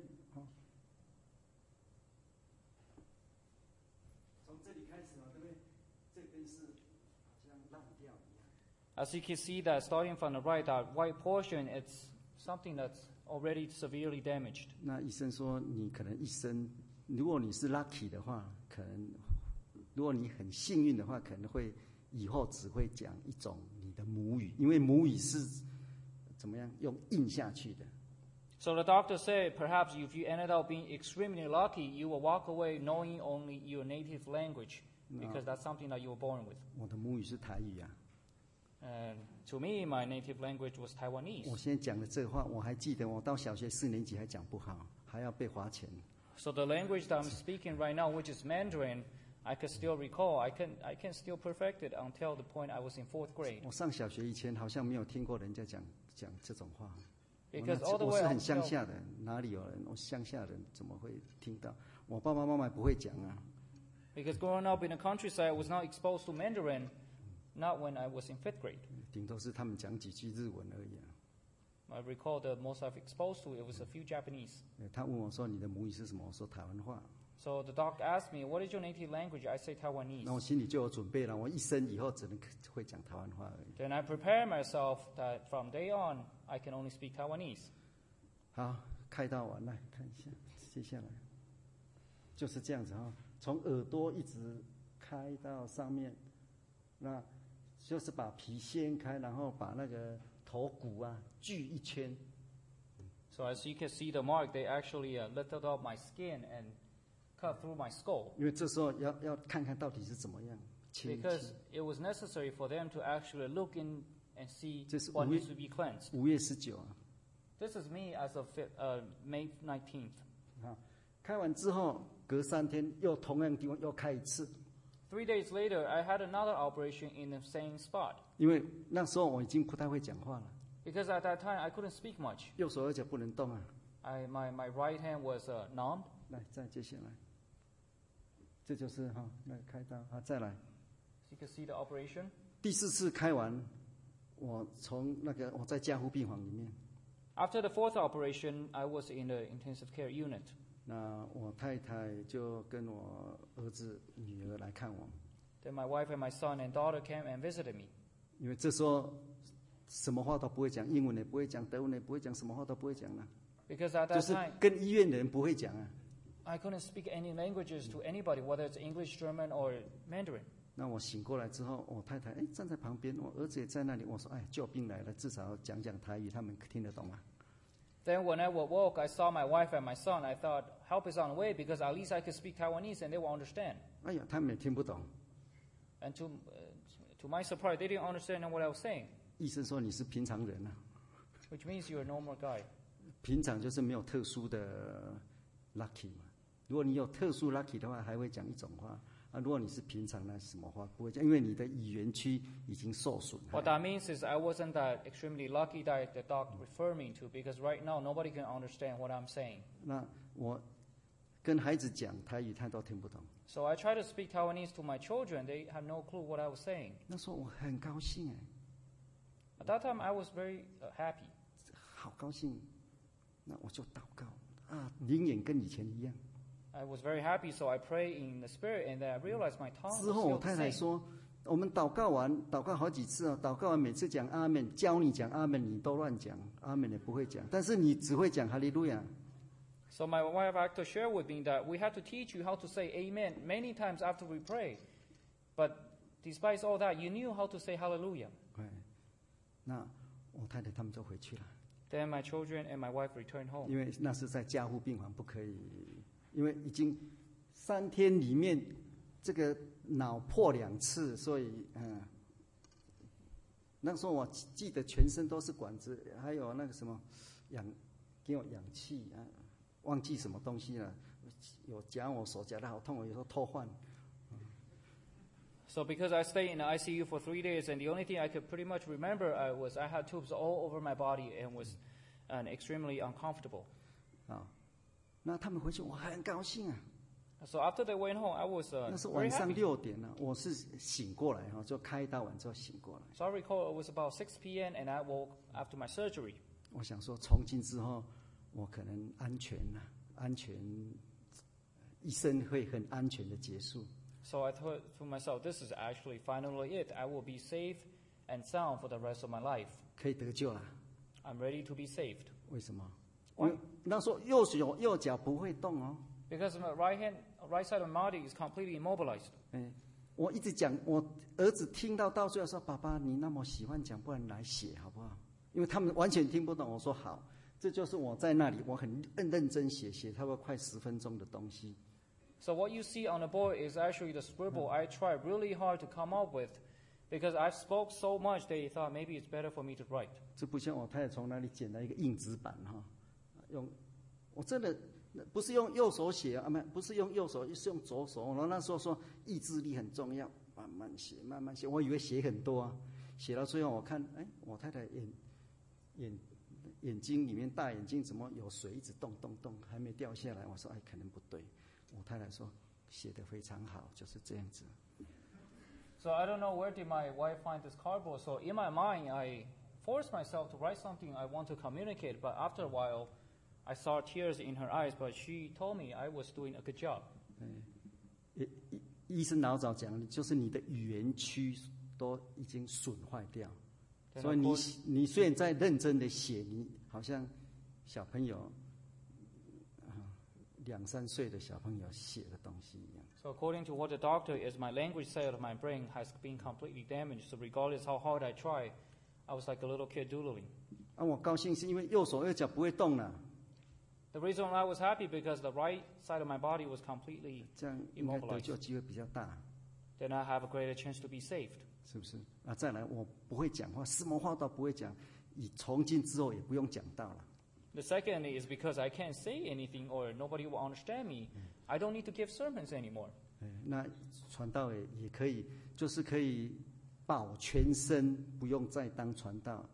从这里开始啊，对不对？这边是好像烂掉一样。 As you can see, that starting from the right, that white portion, it's something that's already severely damaged. 那医生说，你可能一生，如果你是 lucky 的话，可能如果你很幸运的话，可能会以后只会讲一种你的母语，因为母语是怎么样用印下去的。 So the doctor said, perhaps if you ended up being extremely lucky, you will walk away knowing only your native language, because that's something that you were born with. 我的母语是台语啊。 And to me, my native language was Taiwanese. 我现在讲的这话，我还记得，我到小学四年级还讲不好，还要被罚钱。 So the language that I'm speaking right now, which is Mandarin, I could still recall. I can I can still perfect it until the point I was in fourth grade. 我上小学以前好像没有听过人家讲讲这种话。 Because 我 all the 我 way 是 up 很乡 till 下的，哪里有人？我乡下人怎么会听到？我爸爸妈妈不会讲啊。 because growing up in the countryside, I was not exposed to Mandarin, not when I was in fifth grade. 顶多是他们讲几句日文而已啊。 I recall the most I've exposed to it was a few Japanese. 呃他问我说：“你的母语是什么？”我说：“台湾话。” So the doc asked me, "What is your native language?" I say Taiwanese. 那我心里就有准备了，我一生以后只能会讲台湾话而已。 Then I prepare myself that from day on, I can only speak Taiwanese. 好，开刀完了，看一下，接下来就是这样子哈，从耳朵一直开到上面，那就是把皮掀开，然后把那个头骨啊锯一圈。 So as you can see the mark, they actually uh, lifted up my skin and cut through my skull. 因为这时候要要看看到底是怎么样，清一 Because 清。 it was necessary for them to actually look in and see 这是 what 五月- needs to be cleansed. 五月十九啊， This is me as of fi- uh, May nineteenth. 啊，开完之后隔三天又同样地方又开一次， Three days later, I had another operation in the same spot. 因为那时候我已经不太会讲话了， Because at that time, I couldn't speak much. 右手右脚不能动啊。 I, my, my right hand was uh, numbed. 来，再接下来，这就是哈、那个开刀啊，再来。 So you can see the operation. 第四次开完，我从那个我在加护病房里面， After the fourth operation, I was in the intensive care unit. 那我太太就跟我儿子、女儿来看我， Then my wife and my son and daughter came and visited me. 因为这时候什么话都不会讲，英文也不会讲，德文也不会讲，什么话都不会讲了， Because at 就 that 是 time, 跟医院的人不会讲啊。 I couldn't speak any languages to anybody, whether it's English, German, or Mandarin. 那我醒过来之后，我太太哎站在旁边，我儿子也在那里，我说哎救兵来了，至少讲讲台语，他们听得懂啊。 Then when I woke, I saw my wife and my son. I thought, help is on the way because at least I could speak Taiwanese and they will understand. 哎呀，他们也听不懂。 And to, uh, to my surprise, they didn't understand what I was saying, 医生说你是平常人啊， which means you're a normal guy. 平常就是没有特殊的 lucky 嘛。如果你有特殊 lucky 的话，还会讲一种话啊。如果你是平常那什么话不会讲，因为你的语言区已经受损。 What that means is I wasn't that extremely lucky that the doc referred me to because right now nobody can understand what I'm saying. 那我跟孩子讲台语，他都听不懂。 So I try to speak Taiwanese to my children. They had no clue what I was saying. 那时候我很高兴哎， At that time, I was very uh, happy. 好高兴。那我就祷告啊，灵眼跟以前一样。 I was very happy, so I pray in the spirit, and then I realized my tongue was 之后我 still 太 the 太 same. 说，我们祷告完，祷告好几次啊，祷告完每次讲阿门，教你讲阿门，你都乱讲，阿门也不会讲，但是你只会讲哈利路亚。 So my wife actually shared with me that we had to teach you how to say amen many times after we pray. But despite all that, you knew how to say hallelujah. 哎，那我太太他们就回去了， Then my children and my wife returned home. 因为那是在加护病房，不可以，因为已经三天里面这个脑破两次，所以嗯，那时候我记得全身都是管子，还有那个什么氧，给我氧气啊，忘记什么东西了，有夹我手夹得好痛，有时候偷换。 So because I stayed in the I C U for three days, and the only thing I could pretty much remember I was I had tubes all over my body and was uh, extremely uncomfortable. 啊，那他们回去我很高兴啊。 So after they went home, I was uh, 那是 very 晚上 happy. 六点了，我是醒过来哈，就开刀完之后醒过来。 So I recall it was about six p.m. and I woke after my surgery. 我想说，从今之后，我可能安全了，安全，一生会很安全的结束。 So I thought to myself, this is actually finally it. I will be safe and sound for the rest of my life. 可以得救了。 I'm ready to be saved. 为什么？因 Why? 为那时候右手右脚不会动哦。 Because my right hand, right side of my body is completely immobilized. 哎，我一直讲，我儿子听到到最后说：“爸爸，你那么喜欢讲，不然来写好不好？”因为他们完全听不懂。我说好，这就是我在那里，我很认认真写，写差不多快十分钟的东西。 So what you see on the board is actually the scribble I tried really hard to come up with, because I spoke so much they thought maybe it's better for me to write. 这不像我太太从哪里捡来一个硬纸板哈，用我真的不是用右手写啊，没不是用右手，是用左手。然后那时候说意志力很重要，慢慢写，慢慢写。我以为写很多啊，写到最后我看，哎，我太太眼眼眼睛里面大眼睛怎么有水一直动动动，还没掉下来。我说哎，可能不对。我太太说写得非常好，就是这样子。 So I don't know where did my wife find this cardboard. So in my mind, I forced myself to write something I want to communicate. But after a while, I saw tears in her eyes. But she told me I was doing a good job. 嗯，医医生老早讲，就是你的语言区都已经损坏掉，所以你你虽然在认真的写，你好像小朋友。两三岁的小朋友写的东西一样。 So according to what the doctor is, my language side of my brain has been completely damaged. So regardless how hard I try, I was like a little kid doodling. 啊，我高兴是因为右手右脚不会动了。 The reason I was happy because the right side of my body was completely 这样应该得救机会比较大。 Then I have a greater chance to be saved. 是不是？啊，再来，我不会讲话，什么话都不会讲，以从今之后也不用讲道了。 The second is because I can't say anything or nobody will understand me. I don't need to give sermons anymore. 那传道也也可以，就是可以保全身，不用再当传道。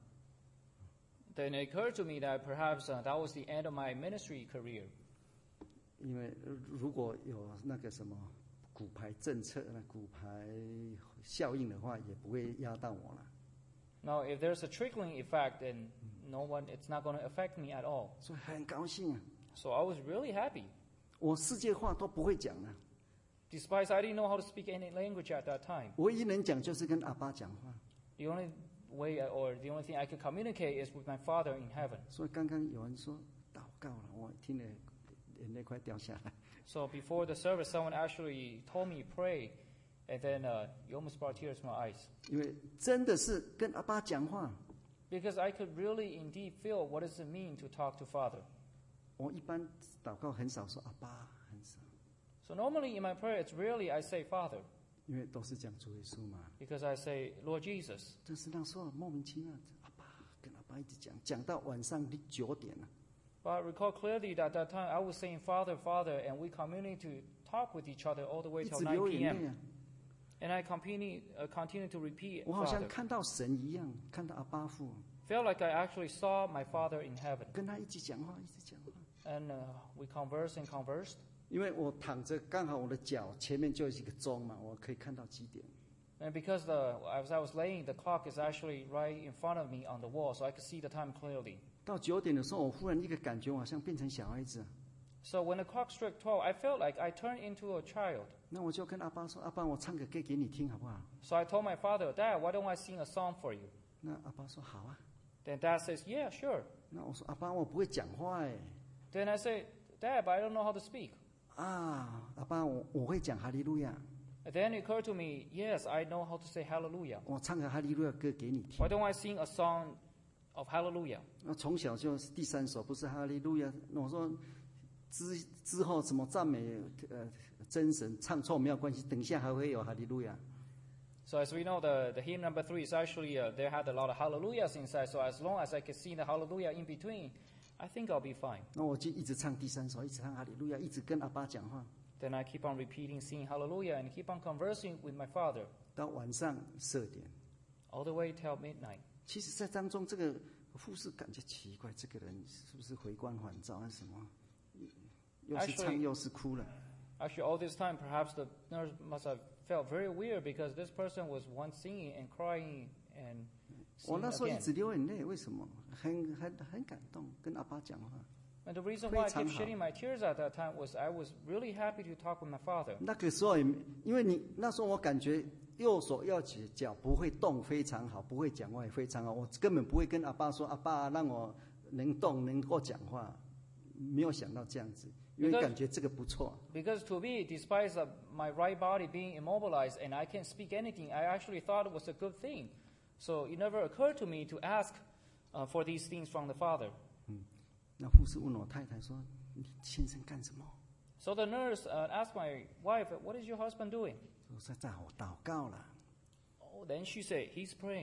Then it occurred to me that perhaps uh, that was the end of my ministry career. 因为如果有那个什么骨牌政策、那骨牌效应的话，也不会压到我了。 Now, if there's a trickling effect, then no one, it's not going to affect me at all. 所以很高兴啊。 So I was really happy. 我世界话都不会讲啊。 Despite I didn't know how to speak any language at that time. 唯一能讲就是跟阿爸讲话。 The only way or the only thing I could communicate is with my Father in heaven. 所以刚刚有人说祷告了，我听了眼泪快掉下来。 So before the service, someone actually told me pray. And then uh, you almost brought tears to my eyes. 因为真的是跟阿爸讲话。 Because I could really indeed feel what does it mean to talk to Father. 我一般祷告很少说阿爸，很少。 So normally in my prayer, it's rarely I say Father. 因为都是讲主耶稣嘛。 Because I say Lord Jesus. 但是那时候莫名其妙，阿爸跟阿爸一直讲，讲到晚上九点了。 But I recall clearly that at that time I was saying Father, Father, and we continued to talk with each other all the way till nine p.m. And I continue, uh, continue to repeat, 我好像 Father. 看到神一样，看到阿爸父。 Felt like I actually saw my Father in heaven. 跟他一起讲话，一直讲话。 And uh, we conversed and conversed. 因为我躺着，刚好我的脚前面就是一个钟嘛，我可以看到几点。 And because the, as I was laying, the clock is actually right in front of me on the wall, so I could see the time clearly. 到九点的时候，我忽然一个感觉，我好像变成小孩子。 So when the clock struck twelve, I felt like I turned into a child. 那我就跟阿爸说：“阿爸，我唱个歌给你听，好不好？” So I told my father, Dad, why don't I sing a song for you? 那阿爸说：“好啊。” Then Dad says, Yeah, sure. 那我说：“阿爸，我不会讲话哎。” Then I say, Dad, but I don't know how to speak. 啊，阿爸，我我会讲哈利路亚。 And then it occurred to me, yes, I know how to say hallelujah. 我唱个哈利路亚歌给你听。 Why don't I sing a song of hallelujah? 那从小就是第三首，不是哈利路亚。我说之之后什么赞美呃真神唱错没有关系，等一下还会有哈利路亚。 So as we know, the, the hymn number three is actually, uh, there had a lot of hallelujahs inside. So as long as I could sing the hallelujah in between, I think I'll be fine. 那我就一直唱第三首，一直唱哈利路亚，一直跟阿爸讲话。 Then I keep on repeating, singing hallelujah, and keep on conversing with my father. 到晚上十二点， All the way till midnight. 其实，在当中这个护士感觉奇怪，这个人是不是回光返照还是什么？又是唱 Actually- 又是哭了。 Actually, all this time, perhaps the nurse must have felt very weird because this person was once singing and crying and 我 singing 那时候一 again. 直流眼泪，为什么？很很很感动，跟阿爸讲话。 And the reason why I kept 非常好。 shedding my tears at that time was I was really happy to talk with my father. 那个时候也，因为你那时候我感觉右手右脚不会动，非常好，不会讲话也非常好。我根本不会跟阿爸说，阿爸让我能动，能够讲话，没有想到这样子，因为 Because- 感觉这个不错。 Because to me, despite uh, my right body being immobilized and I can't speak anything, I actually thought it was a good thing. So it never occurred to me to ask uh, for these things from the father. 那护士问我太太说：“你先生干什么 So the nurse uh, asked my wife, what is your husband doing?？” 我说：“在我祷告了。 Oh, then she said, he's praying.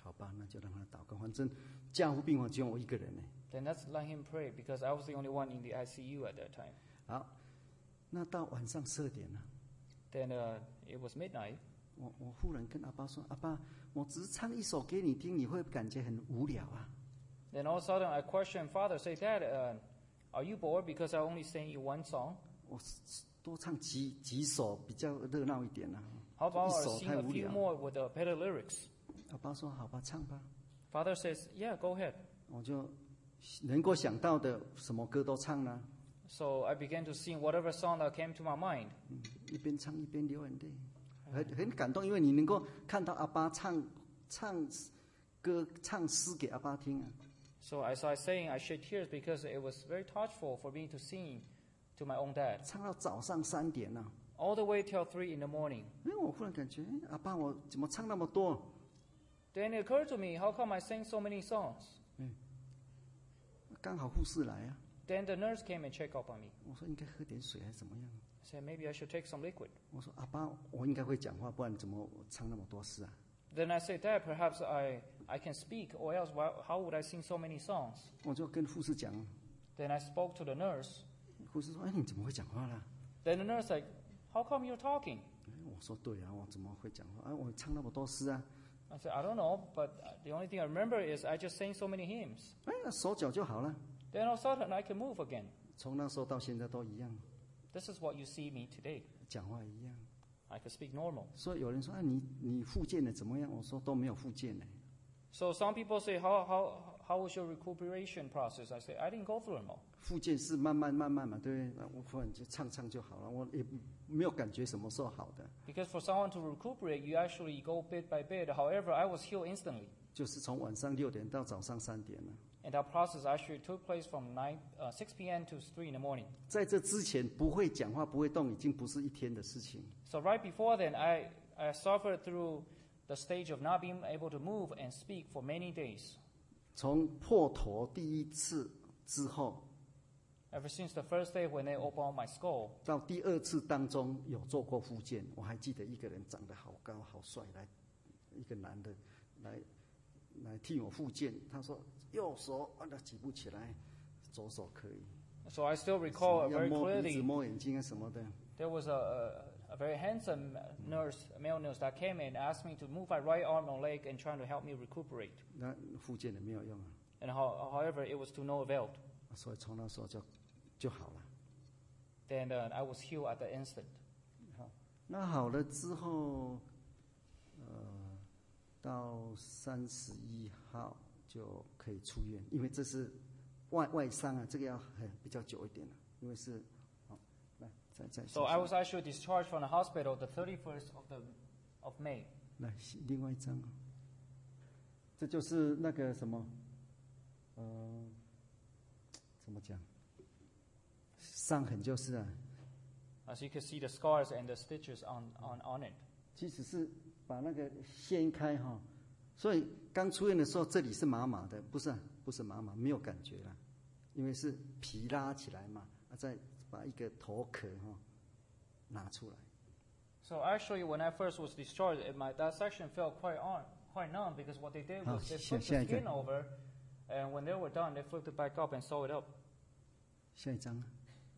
好吧，那就让他祷告，反正加护病房只有我一个人呢。 Then let's let him pray because I was the only one in the I C U at that time. 好，那到晚上十二点了， Then uh, it was midnight. 我我忽然跟阿爸说：“阿爸，我只是唱一首给你听，你会感觉很无聊啊？” Then all of a sudden I questioned Father, say, Dad, uh, are you bored because I only sang you one song? 我多唱几几首比较热闹一点啊。 How about 一 I 首 sing 太 a 无 few 聊。 more with uh, better lyrics? 阿爸说：“好吧，唱吧。” Father says, yeah, go ahead. 我就能够想到的什么歌都唱了， So I began to sing whatever song that came to my mind. 嗯，一边唱一边流眼泪，很很感动，因为你能够看到阿爸唱唱歌、唱诗给阿爸听啊。 So as I sang, I shed tears because it was very touchful for me to sing to my own dad. 唱到早上三点了、啊， All the way till three in the morning. 因为我忽然感觉，哎，阿爸，我怎么唱那么多？ Then it occurred to me, how come I sang so many songs? 刚好护士来啊， Then the nurse came and checked up on me. 我说应该喝点水还是怎么样？ I said, maybe I should take some liquid. 我说阿爸，我应该会讲话，不然怎么唱那么多诗啊？ Then I said, Dad, perhaps I, I can speak, or else why, how would I sing so many songs? 我就跟护士讲， Then I spoke to the nurse. 护士说：“哎，你怎么会讲话啦？” Then the nurse said, how come you're talking? 哎我说：“对啊，我怎么会讲话？哎，我唱那么多诗啊！ I said, I don't know, but the only thing I remember is I just sang so many hymns. 哎，手脚就好了。 Then all of a sudden I can move again. 从那时候到现在都一样， This is what you see me today. 讲话一样。 I can speak normal. 所以有人说：‘啊，你你复健的怎么样？’我说：‘都没有复健呢。 So some people say, how, how, how was your recuperation process? I say, I didn't go through it all. 复健是慢慢慢慢嘛，对不对？那我忽然就唱唱就好了，我也没有感觉什么时候好的， Because for someone to recuperate, you actually go bit by bit. However, I was healed instantly. 就是从晚上六点到早上三点了。 And that process actually took place from nine, uh, six p.m. to three in the morning. 在这之前不会讲话、不会动，已经不是一天的事情。 So right before then, I, I suffered through the stage of not being able to move and speak for many days. 从破头第一次之后， Ever since the first day when they opened my skull, 到第二次当中有做过复健，我还记得一个人长得好高好帅，来一个男的来来替我复健，他说右手啊他举不起来，左手可以。 so I still recall 要 very 摸鼻子、 clearly. 摸眼睛啊什么的。 There was a, a, a very handsome nurse, a male nurse, that came in and asked me to move my right arm and leg and trying to help me recuperate. 那复健也没有用啊， And how, however, it was to no avail. 所以从那时候就就好了。 Then uh, I was healed at the instant. 好，那好了之后，呃，到三十一号就可以出院，因为这是外外伤啊，这个要很比较久一点了，因为是，好，来再再。 So I was actually discharged from the hospital the thirty-first of, the, of May. 来另外一张啊，这就是那个什么，呃，怎么讲？伤痕就是啊， As you can see, the scars and the stitches on, on, on it. 即使是把那个掀开哈，所以刚出院的时候这里是麻麻的，不是、啊、不是麻麻，没有感觉啦，因为是皮拉起来嘛，啊再把一个头壳哈拿出来。 So actually, when I first was discharged, it, my, that section felt quite on, quite numb because what they did was they flipped the skin over, and when they were done, they flipped it back up and sewed it up. 下一张啊，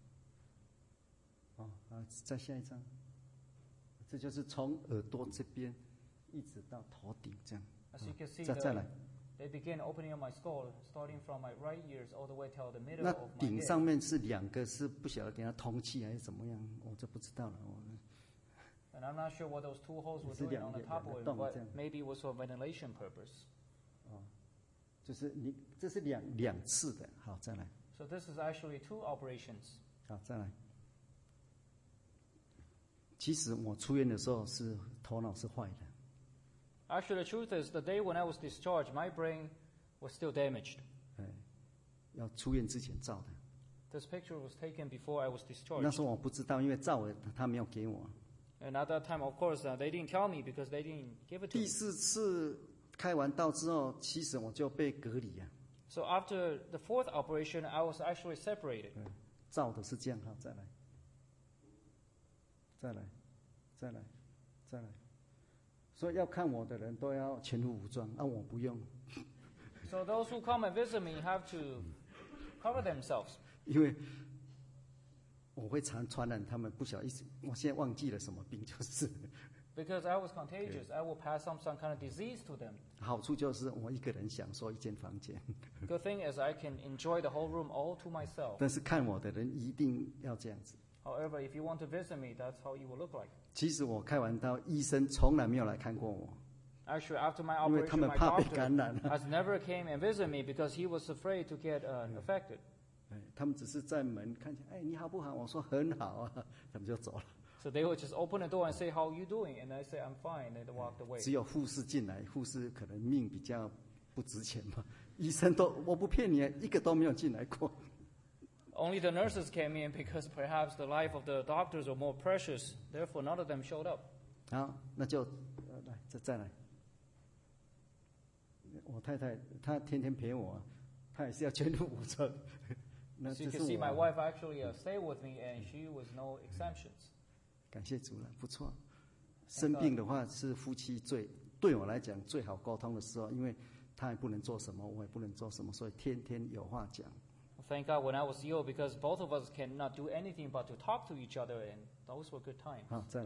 哦啊，再下一张，这就是从耳朵这边一直到头顶这样。 As you can see, 再再来， they began opening up my skull, starting from my right ears all the way till the middle 那 of my 顶 head. 上面是两个，是不晓得给它通气还是怎么样，我就不知道了。我 And I'm not sure what those two holes were 是 doing 两 on the 个 top 两 of 个 it, 洞 but 这样。 maybe it was for ventilation purpose. 哦，就是你这是两两次的，好，再来， So this is actually two operations. 好，再来。其实我出院的时候是头脑是坏的， Actually, the truth is, the day when I was discharged, my brain was still damaged. 哎，要出院之前照的。 This picture was taken before I was 那 discharged. 时候我不知道，因为照了他没有给我。 And at that time, of course, uh, they didn't tell me because they didn't give it to 第 me. 四次开完刀之后，其实我就被隔离啊。 So after the fourth operation, I was actually separated. 对，照的是这样，好，再来，再来，再来，再来。 所以要看我的人都要全副武装，啊，我不用， So those who come and visit me have to cover themselves 因为我会常传染他们，不晓得意思。我现在忘记了什么病，就是 because I was contagious. I will pass on some kind of disease to them. 好处就是我一个人享受一间房间， Good thing is I can enjoy the whole room all to myself. 但是看我的人一定要这样子。 However, if you want to visit me, that's how you will look like. 其实我开完刀，医生从来没有来看过我， Actually, after my 因为他 operation, 们 my 怕被 doctor 感染。 has never came and visited me because he was afraid to get uh, affected. 哎他们只是在门看见，哎，你好不好？我说很好啊，他们就走了。 So they would just open the door and say, "How are you doing?" And I say, "I'm fine." And they walked away. 只有护士进来，护士可能命比较不值钱嘛，医生都我不骗你，一个都没有进来过。 Only the nurses came in because perhaps the life of the doctors are more precious. Therefore, none of them showed up. 好，那就呃来再再来。我太太她天天陪我，她也是要全副武装。那 So 这 you 是 can see my 我， wife actually uh, stayed with me, and she was no exemptions. 感谢主了，不错。生病的话是夫妻最对我来讲最好沟通的时候，因为他也不能做什么，我也不能做什么，所以天天有话讲。 Thank God when I was ill because both of us cannot do anything but to talk to each other, and those were good times. 好，再来。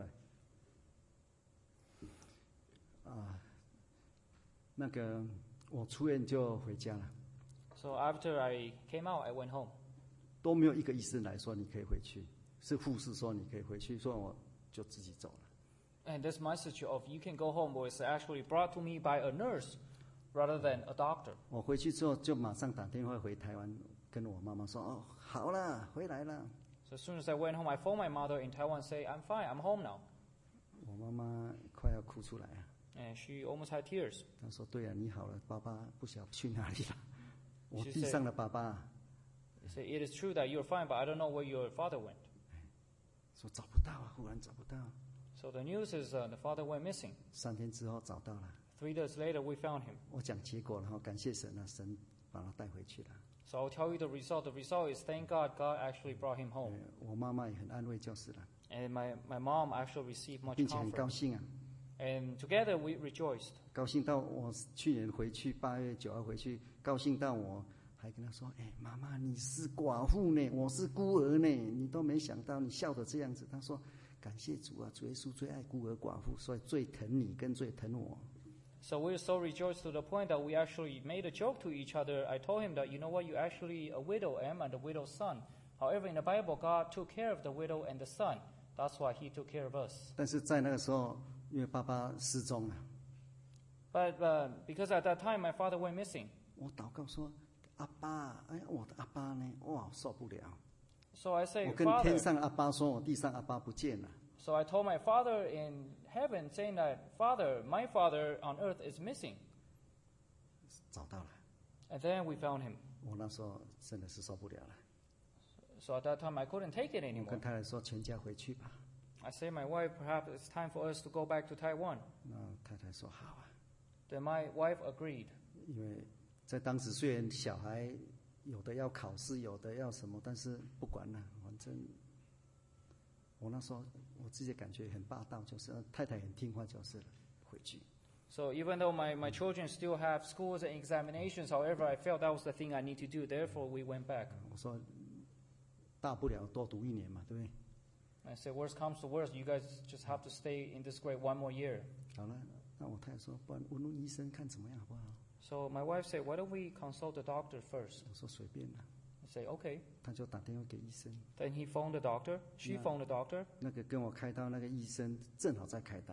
啊，那个我出院就回家了， So after I came out, I went home. 都没有一个医生来说你可以回去，是护士说你可以回去，所以我就自己走了。 And this message of you can go home was actually brought to me by a nurse rather than a doctor. 我回去之后就马上打电话回台湾，跟我妈妈说：“哦，好啦，回来了。” So as soon as I went home, I phoned my mother in Taiwan, say, "I'm fine, I'm home now." 我妈妈快要哭出来啊！ And she almost had tears. 她说：“对啊，你好了，爸爸不晓得去哪里了。我 She 地上的爸爸 She said, "It is true that you're fine, but I don't know where your father went." 说找不到啊，忽然找不到。 So the news is uh, the father went missing. 三天之后找到了， Three days later, we found him. 我讲结果了，然后感谢神啊，神把他带回去了。 So I'll tell you the result. The result is, thank God, God actually brought him 呃 home. 我妈妈也很安慰就是了， And my, my mom actually received much 并且很高 comfort. 兴啊， And together we rejoiced. 高兴到我去年回去八月九号回去，高兴到我还跟她说：“哎，妈妈，你是寡妇呢，我是孤儿呢，你都没想到，你笑得这样子。”她说：“感谢主啊，主耶稣最爱孤儿寡妇，所以最疼你跟最疼我。” So we were so rejoiced to the point that we actually made a joke to each other. I told him that, you know what, you're actually a widow, Em, and the widow's son. However, in the Bible, God took care of the widow and the son. That's why he took care of us. 但是在那个时候，因为爸爸失踪了， But uh, because at that time my father went missing. 我祷告说：“阿爸，哎呀，我的阿爸呢？哇，受不了！ So I say, 我跟 Father. 天上阿爸说，我地上阿爸不见了。” So I told my father in heaven, saying that, Father, my father on earth is missing. 找到了， And then we found him. 我那时候真的是受不了了。 So at that time I couldn't take it 我 anymore. 跟太太说：“全家回去吧。 I say, my wife, perhaps it's time for us to go back to Taiwan. ” 那太太说：“好啊。 Then my wife agreed. ” 因为在当时虽然小孩有的要考试，有的要什么，但是不管了，反正我那时候我自己感觉很霸道，就是太太很听话，就是了回去。 So even though my, my children still have schools and examinations, however, I felt that was the thing I need to do. Therefore, we went back. 我说大不了多读一年嘛，对不对？ I said, worst comes to worst, you guys just have to stay in this grade one more year. 好了，那我太太说，不然问问医生看怎么样好不好？ So my wife said, why don't we consult the doctor first? 我说随便啦， I say, okay. 他就打电话给医生。 Then he phoned the doctor. She Yeah. phoned the doctor. 那个跟我开刀那个医生正好在开刀，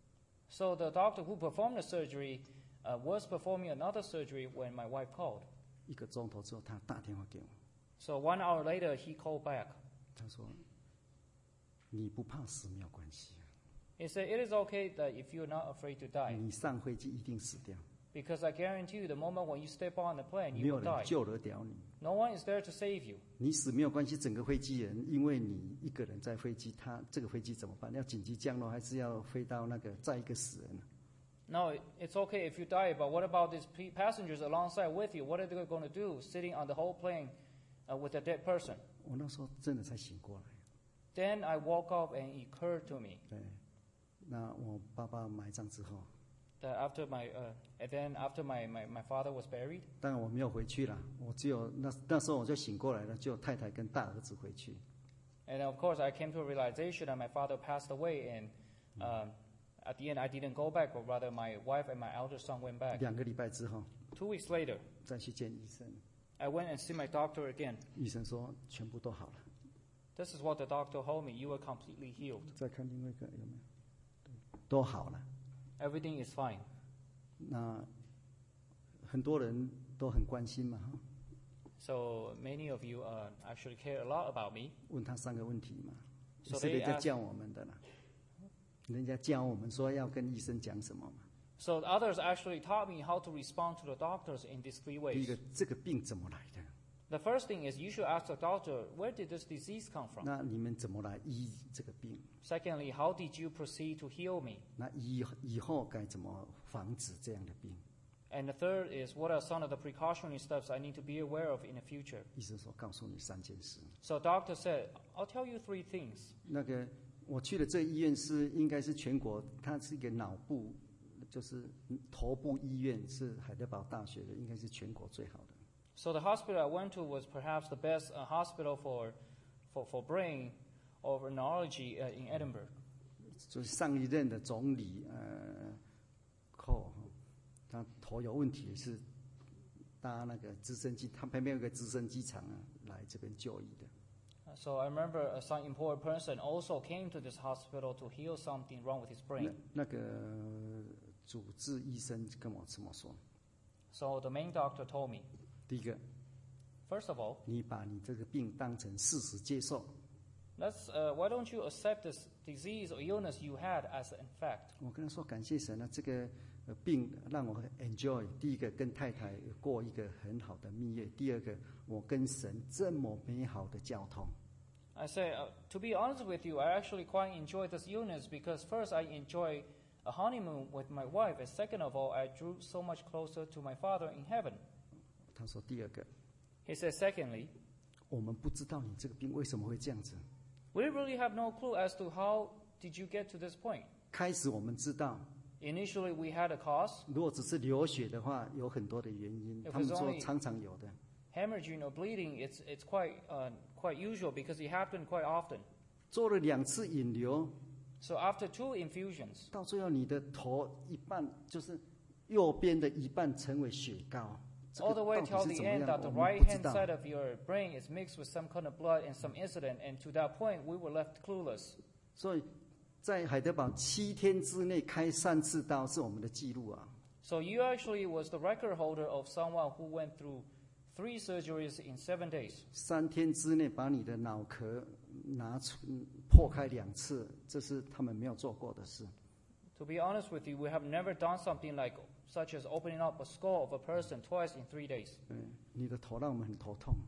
So the doctor who performed the surgery uh, was performing another surgery when my wife called. 一个钟头之后他打电话给我， So one hour later, he called back. 他说：“你不怕死没有关系， He said, it is okay that if you're not afraid to die, 你上飞机一定死掉， because I guarantee you the moment when you step on the plane, 没 you 有 will 人 die. 救得了你。 No one is there to save you. 你死没有关系，整个飞机人，因为你一个人在飞机，他这个飞机怎么办？要紧急降落，还是要飞到那个载一个死人？ No, it- it's okay if you die, but what about these pe- passengers alongside with you? What are they going to do sitting on the whole plane uh, with a dead person? 我那时候真的才醒过来， Then I woke up and it occurred to me. 对， 那我爸爸埋葬之后， that after my, uh, and then after my, my, my father was buried, 当然我没有回去了，我只有那那时候我就醒过来了，就太太跟大儿子回去。 and then of course I came to a realization that my father passed away, and um, at the end I didn't go back, but rather my wife and my elder son went back. 两个礼拜之后 Two weeks later, 再去见医生， I went and see my doctor again. 医生说全部都好了。 This is what the doctor told me: you were completely healed. 再看另外一个有没有？对，都好了。 Everything is fine. 那很多人都很关心嘛，哈， So many of you uh, actually care a lot about me. 问他三个问题嘛， So 是 they 人家 asked- 教我们的啦。人家教我们说要跟医生讲什么嘛。 So others actually taught me how to respond to the doctors in these three 第一 ways. 个，这个病怎么来的？ The first thing is you should ask the doctor, where did this disease come from? 那你们怎么来医这个病？ Secondly, how did you proceed to heal me? 那以以后该怎么防止这样的病？ And the third is, what are some of the precautionary steps I need to be aware of in the future? 医生说告诉你三件事。 So doctor said, I'll tell you three things. 那个我去的这医院是应该是全国，它是一个脑部，就是头部医院，是海德堡大学的，应该是全国最好的。 So the hospital I went to was perhaps the best uh, hospital for, for, for brain or neurology uh, in Edinburgh. 就是上一任的总理呃，寇，他头有问题，是搭那个直升机，他旁边有个直升机场啊，来这边就医的。 Uh, So I remember uh, some important person also came to this hospital to heal something wrong with his 那 brain. 那个主治医生跟我这么说： So the main doctor told me, 第一个， first of all, 你把你这个病当成事实接受。 let's, uh, why don't you accept this disease or illness you had as in fact? 我跟他说感谢神啊，这个呃病让我很 enjoy。第一个跟太太过一个很好的蜜月，第二个我跟神这么美好的交通。 I say, uh, to be honest with you, I actually quite enjoy this illness because first I enjoy a honeymoon with my wife, and second of all, I drew so much closer to my Father in heaven. 他说第二个， He said, secondly, 我们不知道你这个病为什么会这样子。 we really have no clue as to how did you get to this point. 开始我们知道， Initially, we had a cause, 如果只是流血的话，有很多的原因。 If 他们 it's 说 only- 常常有的。 hemorrhaging or bleeding. It's it's quite uh, quite usual because it happened quite often. 做了两次引流， So after two infusions, 到最后你的头一半就是右边的一半成为血膏。这 all 个 the way 到 till 底是 the 怎么 end, 样？ that the 我们 right 不知 hand 道。 side of your brain is mixed with some kind of blood and some incident, and to that point, we were left clueless. 所以在海德堡七天之内开三次刀是我们的记录啊。 So you actually was the record holder of someone who went through three surgeries in seven days. 三天之内把你的脑壳拿出破开两次，这是他们没有做过的事。 To be honest with you, we have never done something like such as opening up a skull of a person twice in three days. 嗯，你的头让我们很头痛，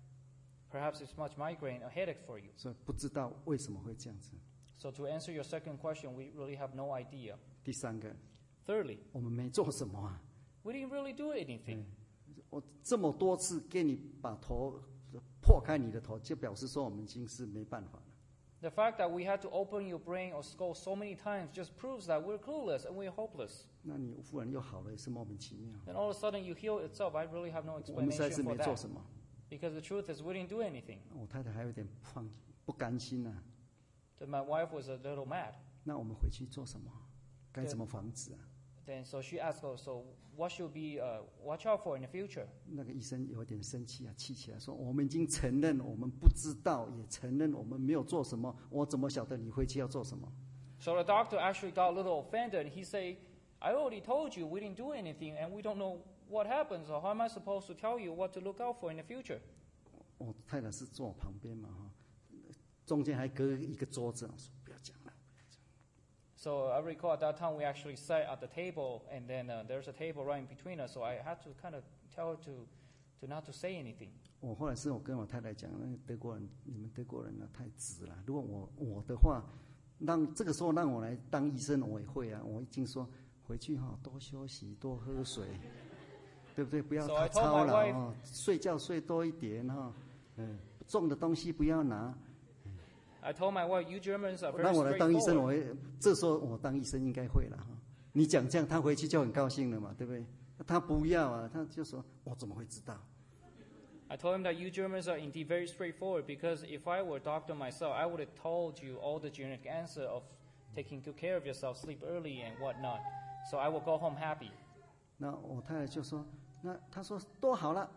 Perhaps it's much migraine, a headache for you. 所以不知道为什么会这样子。 So to answer your second question, we really have no idea. 第三个， Thirdly, 我们没做什么啊。 we didn't really do anything. 我这么多次给你把头破开你的头，就表示说我们已经是没办法了。 The fact that we had to open your brain or skull so many times just proves that we're clueless and we're hopeless. 那你忽然又好了，也是莫名其妙。 Then all of a sudden you heal itself. I really have no 我们实在 explanation 是 for 没做 that. 什么。 Because the truth is we didn't do anything. 我太太还有点放不甘心啊。 Then my wife was a little mad. 那我们回去做什么？该怎么防止啊？ Then so she asked us, so what should we uh, watch out for in the future? 那个医生有点生气啊，气起来说：“我们已经承认我们不知道，也承认我们没有做什么，我怎么晓得你回去要做什么？” So the doctor actually got a little offended. He said, I already told you we didn't do anything and we don't know what happened. So how am I supposed to tell you what to look out for in the future? 我太太是坐我旁边嘛，哈，中间还隔一个桌子，我说不要讲了。 So I recall at that time we actually sat at the table, and then uh, there's a table right in between us. So I had to kind of tell her to, to not to say anything. 我后来是我跟我太太讲，那个德国人，你们德国人呢太直了。如果我我的话，让这个时候让我来当医生，我也会啊。我已经说回去哈、哦，多休息，多喝水，对不对？不要 So I 太 told 操 my 劳 wife- 哦，睡觉睡多一点哈、哦，嗯，重的东西不要拿。 I told my wife, you Germans are very 让我来当医生， straightforward. 我会这时候我当医生应该会了哈。你讲这样，他回去就很高兴了嘛，对不对？他不要啊，他就说我怎么会知道？ I told him that you Germans are indeed very straightforward because if I were a doctor myself, I would have told you all the generic answer of taking good care of yourself, sleep early and whatnot. So I will go home happy. 那我太太就说，那他说都好了。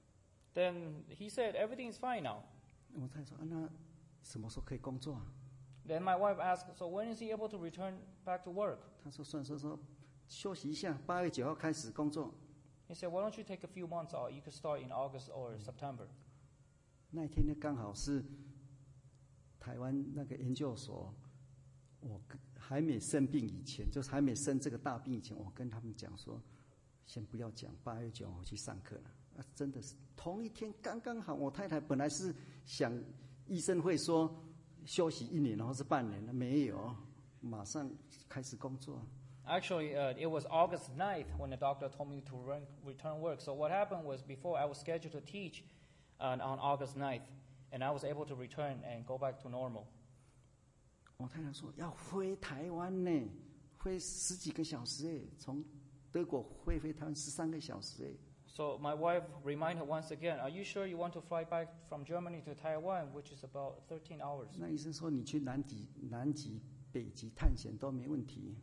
Then he said, everything is fine now. 我太太说，啊、那什么时候可以工作啊？ Then my wife asked, so when is he able to return back to work? 他说算说说休息一下，八月九号开始工作。 He said, why don't you take a few months or you could start in August or September. 那一天呢，刚好是台湾那个研究所，我跟还没生病以前，就是还没生这个大病以前，我跟他们讲说，先不要讲，八月九号我去上课了。啊，真的是同一天刚刚好。我太太本来是想医生会说休息一年，然后是半年，没有，马上开始工作。 Actually, uh, it was August ninth when the doctor told me to run, return work. So what happened was before I was scheduled to teach uh, on August ninth, and I was able to return and go back to normal. 我太太说要飞台湾呢，飞十几个小时哎，从德国飞飞台湾十三个小时哎。 So my wife reminded her once again, are you sure you want to fly back from Germany to Taiwan, which is about thirteen hours? 那医生说你去南极、南极、北极探险都没问题。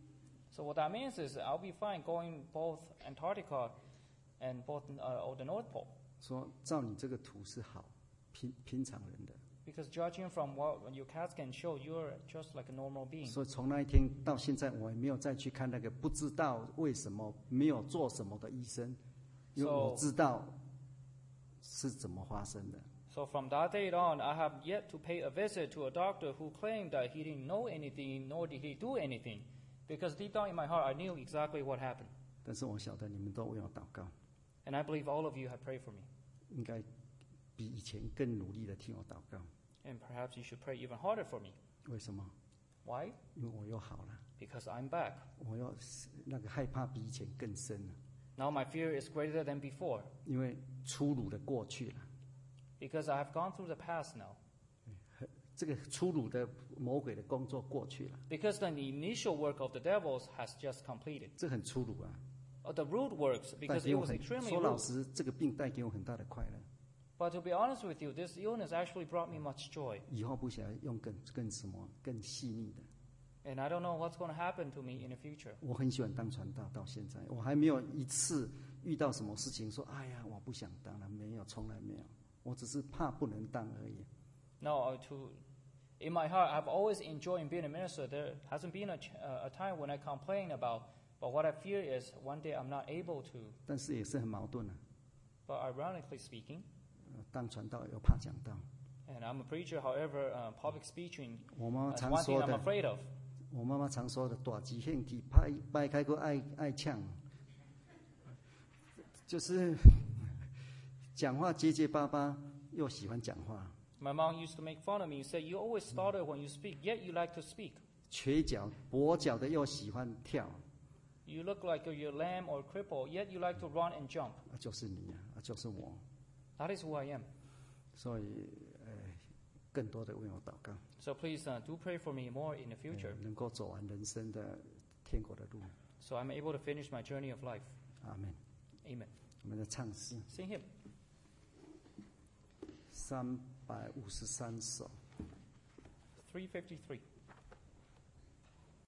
So what that means is I'll be fine going both Antarctica and both uh, or the North Pole. 说照你这个图是好，平平常人的。 Because judging from what your C A T scan show, you're just like a normal being. 所以从那一天到现在，我也没有再去看那个不知道为什么没有做什么的医生，因为我知道是怎么发生的。 So from that date on, I have yet to pay a visit to a doctor who claimed that he didn't know anything, nor did he do anything. Because deep down in my heart, I knew exactly what happened. 但是我晓得你们都为我祷告， And I believe all of you have prayed for me. 应该比以前更努力的替我祷告。 And perhaps you should pray even harder for me. 为什么？ Why? 因为我又好了， Because I'm back. 我又那个害怕比以前更深了， Now my fear is greater than before. 因为粗鲁的过去了。 Because I have gone through the past now. 这个粗鲁的魔鬼的工作过去了， Because the initial work of the devils has just completed. 这很粗鲁啊！ Uh, the root works 带 because 给 it 我 was 很 extremely 说老 rude. 实，这个病带给我很大的快乐。 But to be honest with you, this illness actually brought me much joy. 以后不想用更更什么更细腻的。 And I don't know what's going to happen to me in the future. 我很喜欢当传道，到现在我还没有一次遇到什么事情说，哎呀，我不想当了，没有，从来没有。我只是怕不能当而已。 No, uh, to in my heart, I've always enjoyed being a minister. There hasn't been a, ch- uh, a time when I complain about. But what I fear is one day I'm not able to. 但是也是很矛盾啊。 But ironically speaking, 呃当传道又怕讲道。 and I'm a preacher, however, uh, public speaking 我妈妈 is 常 one thing 说 I'm 的， afraid of. 我妈妈常说的，大鸡兴起，拍掰开个爱爱呛，就是讲话结结巴巴，又喜欢讲话， My mom used to make fun of me and say, you always stutter when you speak, yet you like to speak. 瘸脚跛脚的又喜欢跳， You look like you're lame or crippled, yet you like to run and jump. 啊，就是你啊，啊就是我， That is who I am. 所以呃，更多的为我祷告， So please uh, do pray for me more in the 呃 future, 能够走完人生的天国的路。 so I'm able to finish my journey of life. 阿门。 Amen. 我们的唱诗 Sing him. 三百五十三首。 three fifty-three.